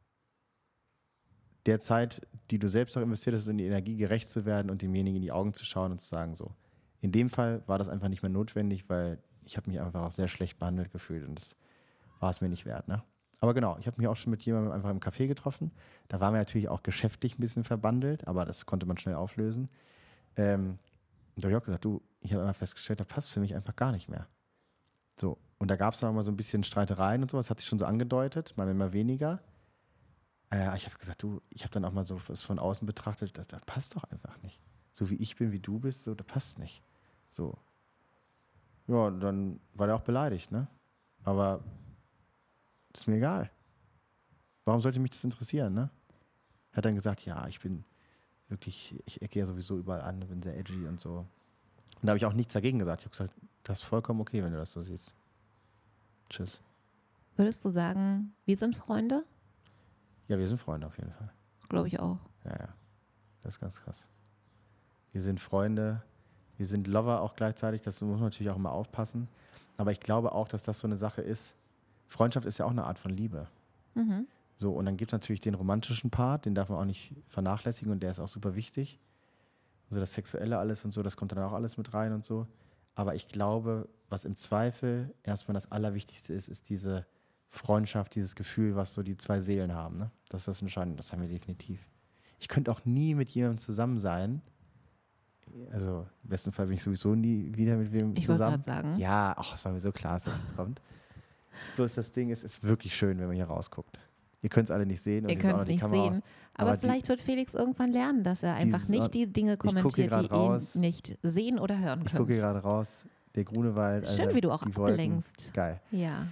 der Zeit, die du selbst auch investiert hast, in die Energie gerecht zu werden und demjenigen in die Augen zu schauen und zu sagen, so. In dem Fall war das einfach nicht mehr notwendig, weil ich habe mich einfach auch sehr schlecht behandelt gefühlt und das war es mir nicht wert, ne? Aber genau, ich habe mich auch schon mit jemandem einfach im Café getroffen. Da waren wir natürlich auch geschäftlich ein bisschen verbandelt, aber das konnte man schnell auflösen. Und da habe ich auch gesagt, du, ich habe einfach festgestellt, das passt für mich einfach gar nicht mehr. So, und da gab es dann auch mal so ein bisschen Streitereien und sowas, hat sich schon so angedeutet, mal immer weniger. Ich habe gesagt, du, ich habe dann auch mal so was von außen betrachtet, das passt doch einfach nicht. So wie ich bin, wie du bist, so, das passt nicht. So. Ja, dann war der auch beleidigt, ne? Aber ist mir egal. Warum sollte mich das interessieren, ne? Hat dann gesagt, ja, ich ecke ja sowieso überall an, bin sehr edgy und so. Und da habe ich auch nichts dagegen gesagt. Ich habe gesagt, das ist vollkommen okay, wenn du das so siehst. Tschüss. Würdest du sagen, wir sind Freunde? Ja, wir sind Freunde auf jeden Fall. Glaube ich auch. Ja. Das ist ganz krass. Wir sind Freunde Wir sind Lover auch gleichzeitig, das muss man natürlich auch immer aufpassen. Aber ich glaube auch, dass das so eine Sache ist. Freundschaft ist ja auch eine Art von Liebe. Mhm. So, und dann gibt es natürlich den romantischen Part, den darf man auch nicht vernachlässigen und der ist auch super wichtig. Also das Sexuelle alles und so, das kommt dann auch alles mit rein und so. Aber ich glaube, was im Zweifel erstmal das Allerwichtigste ist, ist diese Freundschaft, dieses Gefühl, was so die zwei Seelen haben. Ne? Das ist das Entscheidende, das haben wir definitiv. Ich könnte auch nie mit jemandem zusammen sein. Also im besten Fall bin ich sowieso nie wieder mit wem Ich wollte zusammen. gerade sagen. Ja, ach, es war mir so klar, dass das jetzt kommt. Bloß das Ding ist wirklich schön, wenn man hier rausguckt. Ihr könnt es alle nicht sehen. Und Ihr hier ist auch könnt es noch die nicht Kamera sehen. aus. Aber die- vielleicht wird Felix irgendwann lernen, dass er einfach Dieses- nicht die Dinge gucke kommentiert, grad die raus. ihn nicht sehen oder hören Ich gucke können. gerade raus, der Grunewald. Schön, wie du auch die Wolken. ablenkst. Geil. Ja.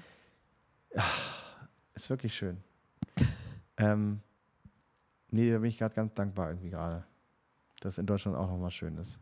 Ist wirklich schön. Nee, da bin ich gerade ganz dankbar irgendwie gerade, dass in Deutschland auch nochmal schön ist.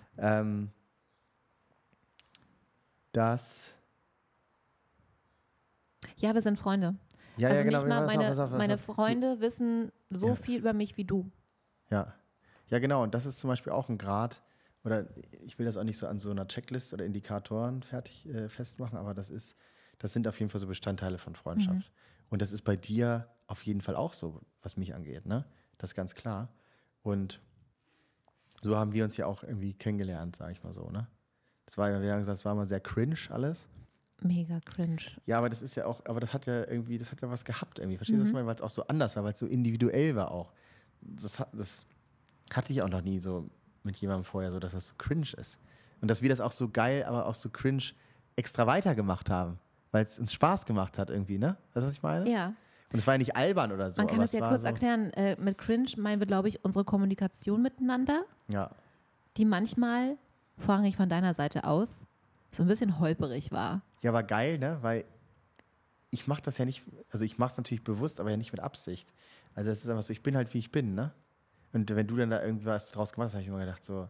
Ja, wir sind Freunde. Ja, Also ja, genau. nicht mal pass auf. meine Freunde wissen so Ja. viel über mich wie du. Ja. Ja, genau. Und das ist zum Beispiel auch ein Grad, oder ich will das auch nicht so an so einer Checklist oder Indikatoren festmachen, aber das sind auf jeden Fall so Bestandteile von Freundschaft. Und das ist bei dir auf jeden Fall auch so, was mich angeht, ne? Das ist ganz klar. Und so haben wir uns ja auch irgendwie kennengelernt, sage ich mal so, ne? Wir haben gesagt, es war mal sehr cringe alles. Mega cringe. Ja, aber das ist ja auch, aber das hat ja was gehabt irgendwie. Verstehst du, was ich meine? Weil es auch so anders war, weil es so individuell war auch. Das hatte ich auch noch nie so mit jemandem vorher, so dass das so cringe ist. Und dass wir das auch so geil, aber auch so cringe extra weitergemacht haben, weil es uns Spaß gemacht hat irgendwie, ne? Weißt du, was ich meine? Ja. Und es war ja nicht albern oder so. Man kann aber es ja war kurz so, erklären. Mit cringe meinen wir, glaube ich, unsere Kommunikation miteinander, Ja. die manchmal, vorrangig von deiner Seite aus, so ein bisschen holperig war. Ja, aber geil, ne? Weil ich mache das ja nicht, also ich mache es natürlich bewusst, aber ja nicht mit Absicht. Also es ist einfach so, ich bin halt wie ich bin, ne? Und wenn du dann da irgendwas draus gemacht hast, habe ich immer gedacht so,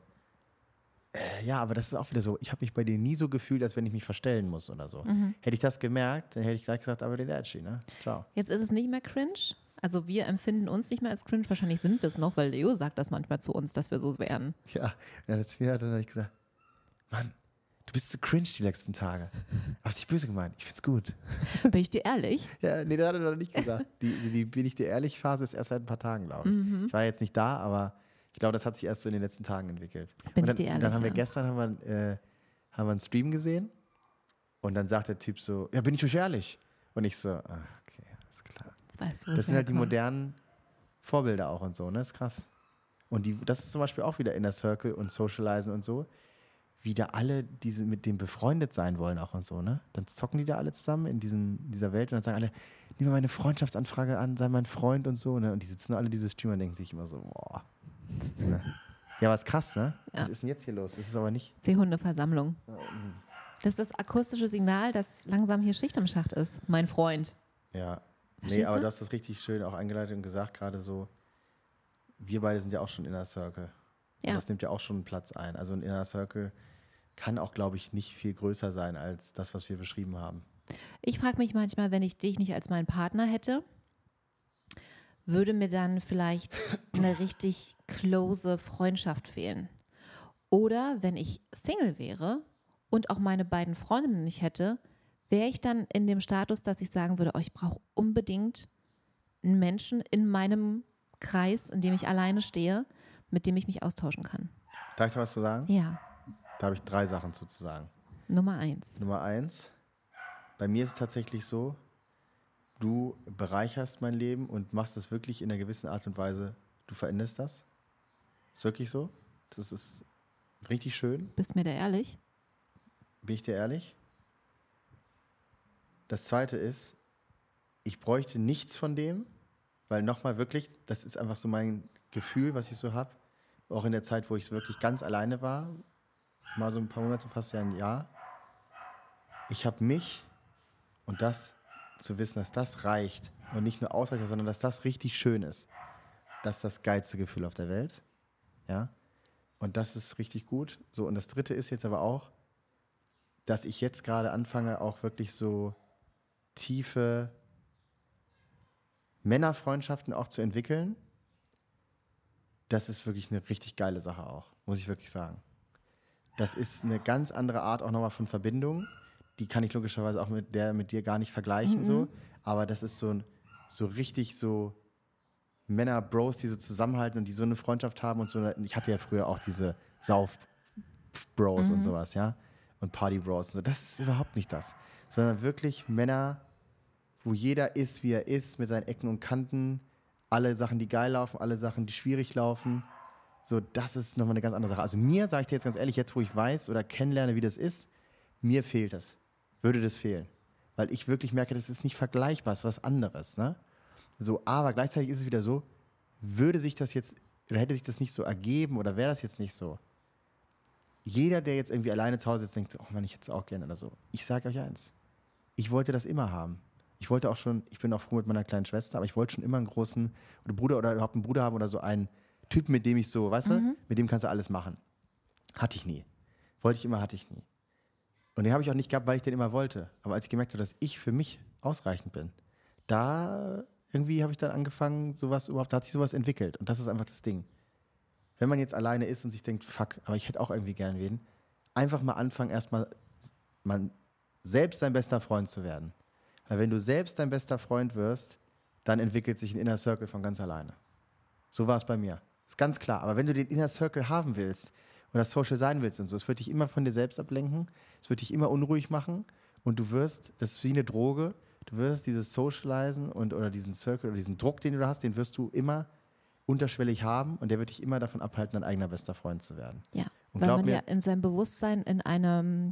ja, aber das ist auch wieder so, ich habe mich bei dir nie so gefühlt, als wenn ich mich verstellen muss oder so. Hätte ich das gemerkt, dann hätte ich gleich gesagt, aber der ne? Ciao. Jetzt ist es nicht mehr cringe. Also wir empfinden uns nicht mehr als cringe. Wahrscheinlich sind wir es noch, weil Leo sagt das manchmal zu uns, dass wir so wären. Ja, und dann habe ich gesagt, Mann, du bist so cringe die letzten Tage. Aber ist nicht böse gemeint, ich find's gut. Bin ich dir ehrlich? Ja, nee, das hat er noch nicht gesagt. Die bin ich dir ehrlich Phase ist erst seit ein paar Tagen, glaube ich. Ich war jetzt nicht da, aber ich glaube, das hat sich erst so in den letzten Tagen entwickelt. Bin und ich dann, dir ehrlich, dann haben wir ja. gestern haben wir einen Stream gesehen und dann sagt der Typ so, ja, bin ich euch ehrlich? Und ich so, okay, alles klar. Das weißt du, Das sind halt die herkommt. modernen Vorbilder auch und so, ne? Das ist krass. Und das ist zum Beispiel auch wieder Inner Circle und Socializen und so. Wie da alle mit dem befreundet sein wollen auch und so, ne? Dann zocken die da alle zusammen in dieser Welt und dann sagen alle, nimm mal meine Freundschaftsanfrage an, sei mein Freund und so, ne? Und die sitzen alle, diese Streamer, und denken sich immer so, boah. Ne? Ja, aber ist krass, ne? Ja. Was ist denn jetzt hier los? Das ist aber nicht. Seehundeversammlung. Das ist das akustische Signal, dass langsam hier Schicht im Schacht ist. Mein Freund. Ja. Nee, Verstehst aber du? du hast das richtig schön auch eingeleitet und gesagt, gerade so, wir beide sind ja auch schon Inner Circle. Ja. Und das nimmt ja auch schon Platz ein. Also ein Inner Circle kann auch, glaube ich, nicht viel größer sein als das, was wir beschrieben haben. Ich frage mich manchmal, wenn ich dich nicht als meinen Partner hätte, würde mir dann vielleicht eine richtig close Freundschaft fehlen. Oder wenn ich Single wäre und auch meine beiden Freundinnen nicht hätte, wäre ich dann in dem Status, dass ich sagen würde, oh, ich brauche unbedingt einen Menschen in meinem Kreis, in dem ich alleine stehe, mit dem ich mich austauschen kann. Darf ich da was zu sagen? Ja, Da habe ich 3 Sachen zu sagen. Nummer 1. Nummer 1, bei mir ist es tatsächlich so, du bereicherst mein Leben und machst es wirklich in einer gewissen Art und Weise, du veränderst das. Ist wirklich so. Das ist richtig schön. Bist mir da ehrlich? Bin ich dir ehrlich? Das Zweite ist, ich bräuchte nichts von dem, weil nochmal wirklich, das ist einfach so mein Gefühl, was ich so habe, auch in der Zeit, wo ich wirklich ganz alleine war, mal so ein paar Monate, fast ja ein Jahr. Ich habe mich und das zu wissen, dass das reicht und nicht nur ausreicht, sondern dass das richtig schön ist. Das ist das geilste Gefühl auf der Welt. Ja? Und das ist richtig gut. So, und das Dritte ist jetzt aber auch, dass ich jetzt gerade anfange, auch wirklich so tiefe Männerfreundschaften auch zu entwickeln. Das ist wirklich eine richtig geile Sache auch, muss ich wirklich sagen. Das ist eine ganz andere Art auch nochmal von Verbindung. Die kann ich logischerweise auch mit dir gar nicht vergleichen. So. Aber das ist so richtig so Männer, Bros, die so zusammenhalten und die so eine Freundschaft haben und so. Ich hatte ja früher auch diese Sauf-Bros und sowas, ja. Und Party-Bros und so. Das ist überhaupt nicht das. Sondern wirklich Männer, wo jeder ist, wie er ist, mit seinen Ecken und Kanten. Alle Sachen, die geil laufen, alle Sachen, die schwierig laufen. So, das ist nochmal eine ganz andere Sache. Also mir, sage ich dir jetzt ganz ehrlich, jetzt wo ich weiß oder kennenlerne, wie das ist, mir fehlt das. Würde das fehlen. Weil ich wirklich merke, das ist nicht vergleichbar, das ist was anderes. Ne? So, aber gleichzeitig ist es wieder so, würde sich das jetzt, oder hätte sich das nicht so ergeben oder wäre das jetzt nicht so, jeder, der jetzt irgendwie alleine zu Hause sitzt, denkt, oh Mann, ich hätte es auch gerne oder so. Ich sage euch eins, ich wollte das immer haben. Ich bin auch froh mit meiner kleinen Schwester, aber ich wollte schon immer einen großen Bruder oder überhaupt einen Bruder haben oder so einen Typen, mit dem ich so, weißt du, mit dem kannst du alles machen. Hatte ich nie. Wollte ich immer, hatte ich nie. Und den habe ich auch nicht gehabt, weil ich den immer wollte. Aber als ich gemerkt habe, dass ich für mich ausreichend bin, da irgendwie habe ich dann angefangen, da hat sich sowas entwickelt. Und das ist einfach das Ding. Wenn man jetzt alleine ist und sich denkt, fuck, aber ich hätte auch irgendwie gern wen, einfach mal anfangen, erstmal selbst dein bester Freund zu werden. Weil wenn du selbst dein bester Freund wirst, dann entwickelt sich ein Inner Circle von ganz alleine. So war es bei mir. Ist ganz klar. Aber wenn du den Inner Circle haben willst oder social sein willst und so, es wird dich immer von dir selbst ablenken, es wird dich immer unruhig machen und das ist wie eine Droge, du wirst dieses Socializen oder diesen Circle oder diesen Druck, den du da hast, den wirst du immer unterschwellig haben und der wird dich immer davon abhalten, dein eigener bester Freund zu werden. Ja, und weil man ja in seinem Bewusstsein in einem,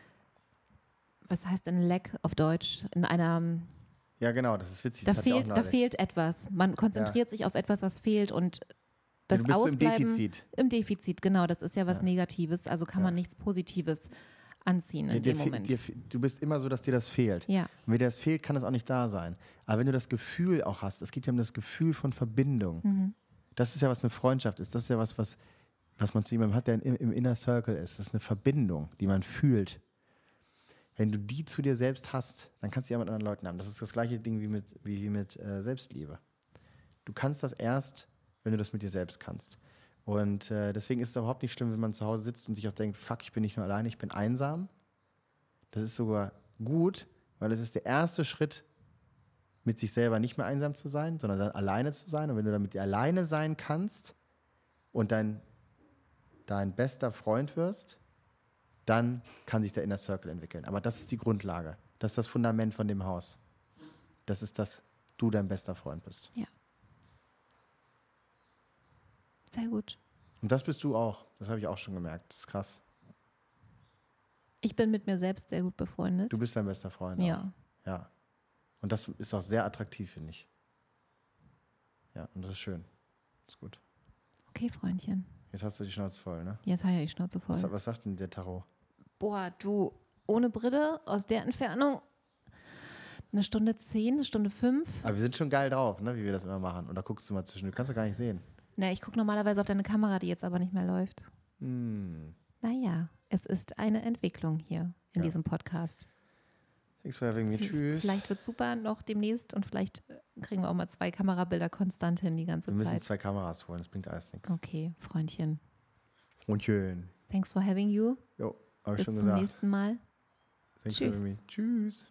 was heißt ein Lack auf Deutsch, in einer... Ja, genau, das ist witzig. Da fehlt etwas. Man konzentriert sich auf etwas, was fehlt und das du bist Ausbleiben so im Defizit. Im Defizit, genau. Das ist ja was Negatives, also kann man nichts Positives anziehen in dem Moment. Du bist immer so, dass dir das fehlt. Ja. Und wenn dir das fehlt, kann das auch nicht da sein. Aber wenn du das Gefühl auch hast, es geht ja um das Gefühl von Verbindung. Das ist ja, was eine Freundschaft ist. Das ist ja was man zu jemandem hat, der im Inner Circle ist. Das ist eine Verbindung, die man fühlt. Wenn du die zu dir selbst hast, dann kannst du ja mit anderen Leuten haben. Das ist das gleiche Ding wie mit Selbstliebe. Du kannst das erst, wenn du das mit dir selbst kannst. Und deswegen ist es überhaupt nicht schlimm, wenn man zu Hause sitzt und sich auch denkt, fuck, ich bin nicht nur alleine, ich bin einsam. Das ist sogar gut, weil es ist der erste Schritt, mit sich selber nicht mehr einsam zu sein, sondern dann alleine zu sein. Und wenn du dann mit dir alleine sein kannst und dein bester Freund wirst, dann kann sich der Inner Circle entwickeln. Aber das ist die Grundlage. Das ist das Fundament von dem Haus. Das ist, dass du dein bester Freund bist. Ja. Sehr gut. Und das bist du auch. Das habe ich auch schon gemerkt. Das ist krass. Ich bin mit mir selbst sehr gut befreundet. Du bist dein bester Freund. Ja. Auch. Ja. Und das ist auch sehr attraktiv, finde ich. Ja, und das ist schön. Das ist gut. Okay, Freundchen. Jetzt hast du die Schnauze voll, ne? Jetzt habe ich die Schnauze voll. Was sagt denn der Tarot? Boah, du, ohne Brille, aus der Entfernung, 1:10, 1:05. Aber wir sind schon geil drauf, ne, wie wir das immer machen. Und da guckst du mal zwischen. Du kannst doch gar nicht sehen. Na, ich gucke normalerweise auf deine Kamera, die jetzt aber nicht mehr läuft. Naja, es ist eine Entwicklung hier in diesem Podcast. Thanks for having me. Tschüss. Vielleicht wird es super noch demnächst und vielleicht kriegen wir auch mal 2 Kamerabilder konstant hin die ganze Zeit. Wir müssen 2 Kameras holen, das bringt alles nichts. Okay, Freundchen. Freundchen. Thanks for having you. Jo, habe ich Bis schon zum gesagt. nächsten Mal. Thanks for having me. Tschüss.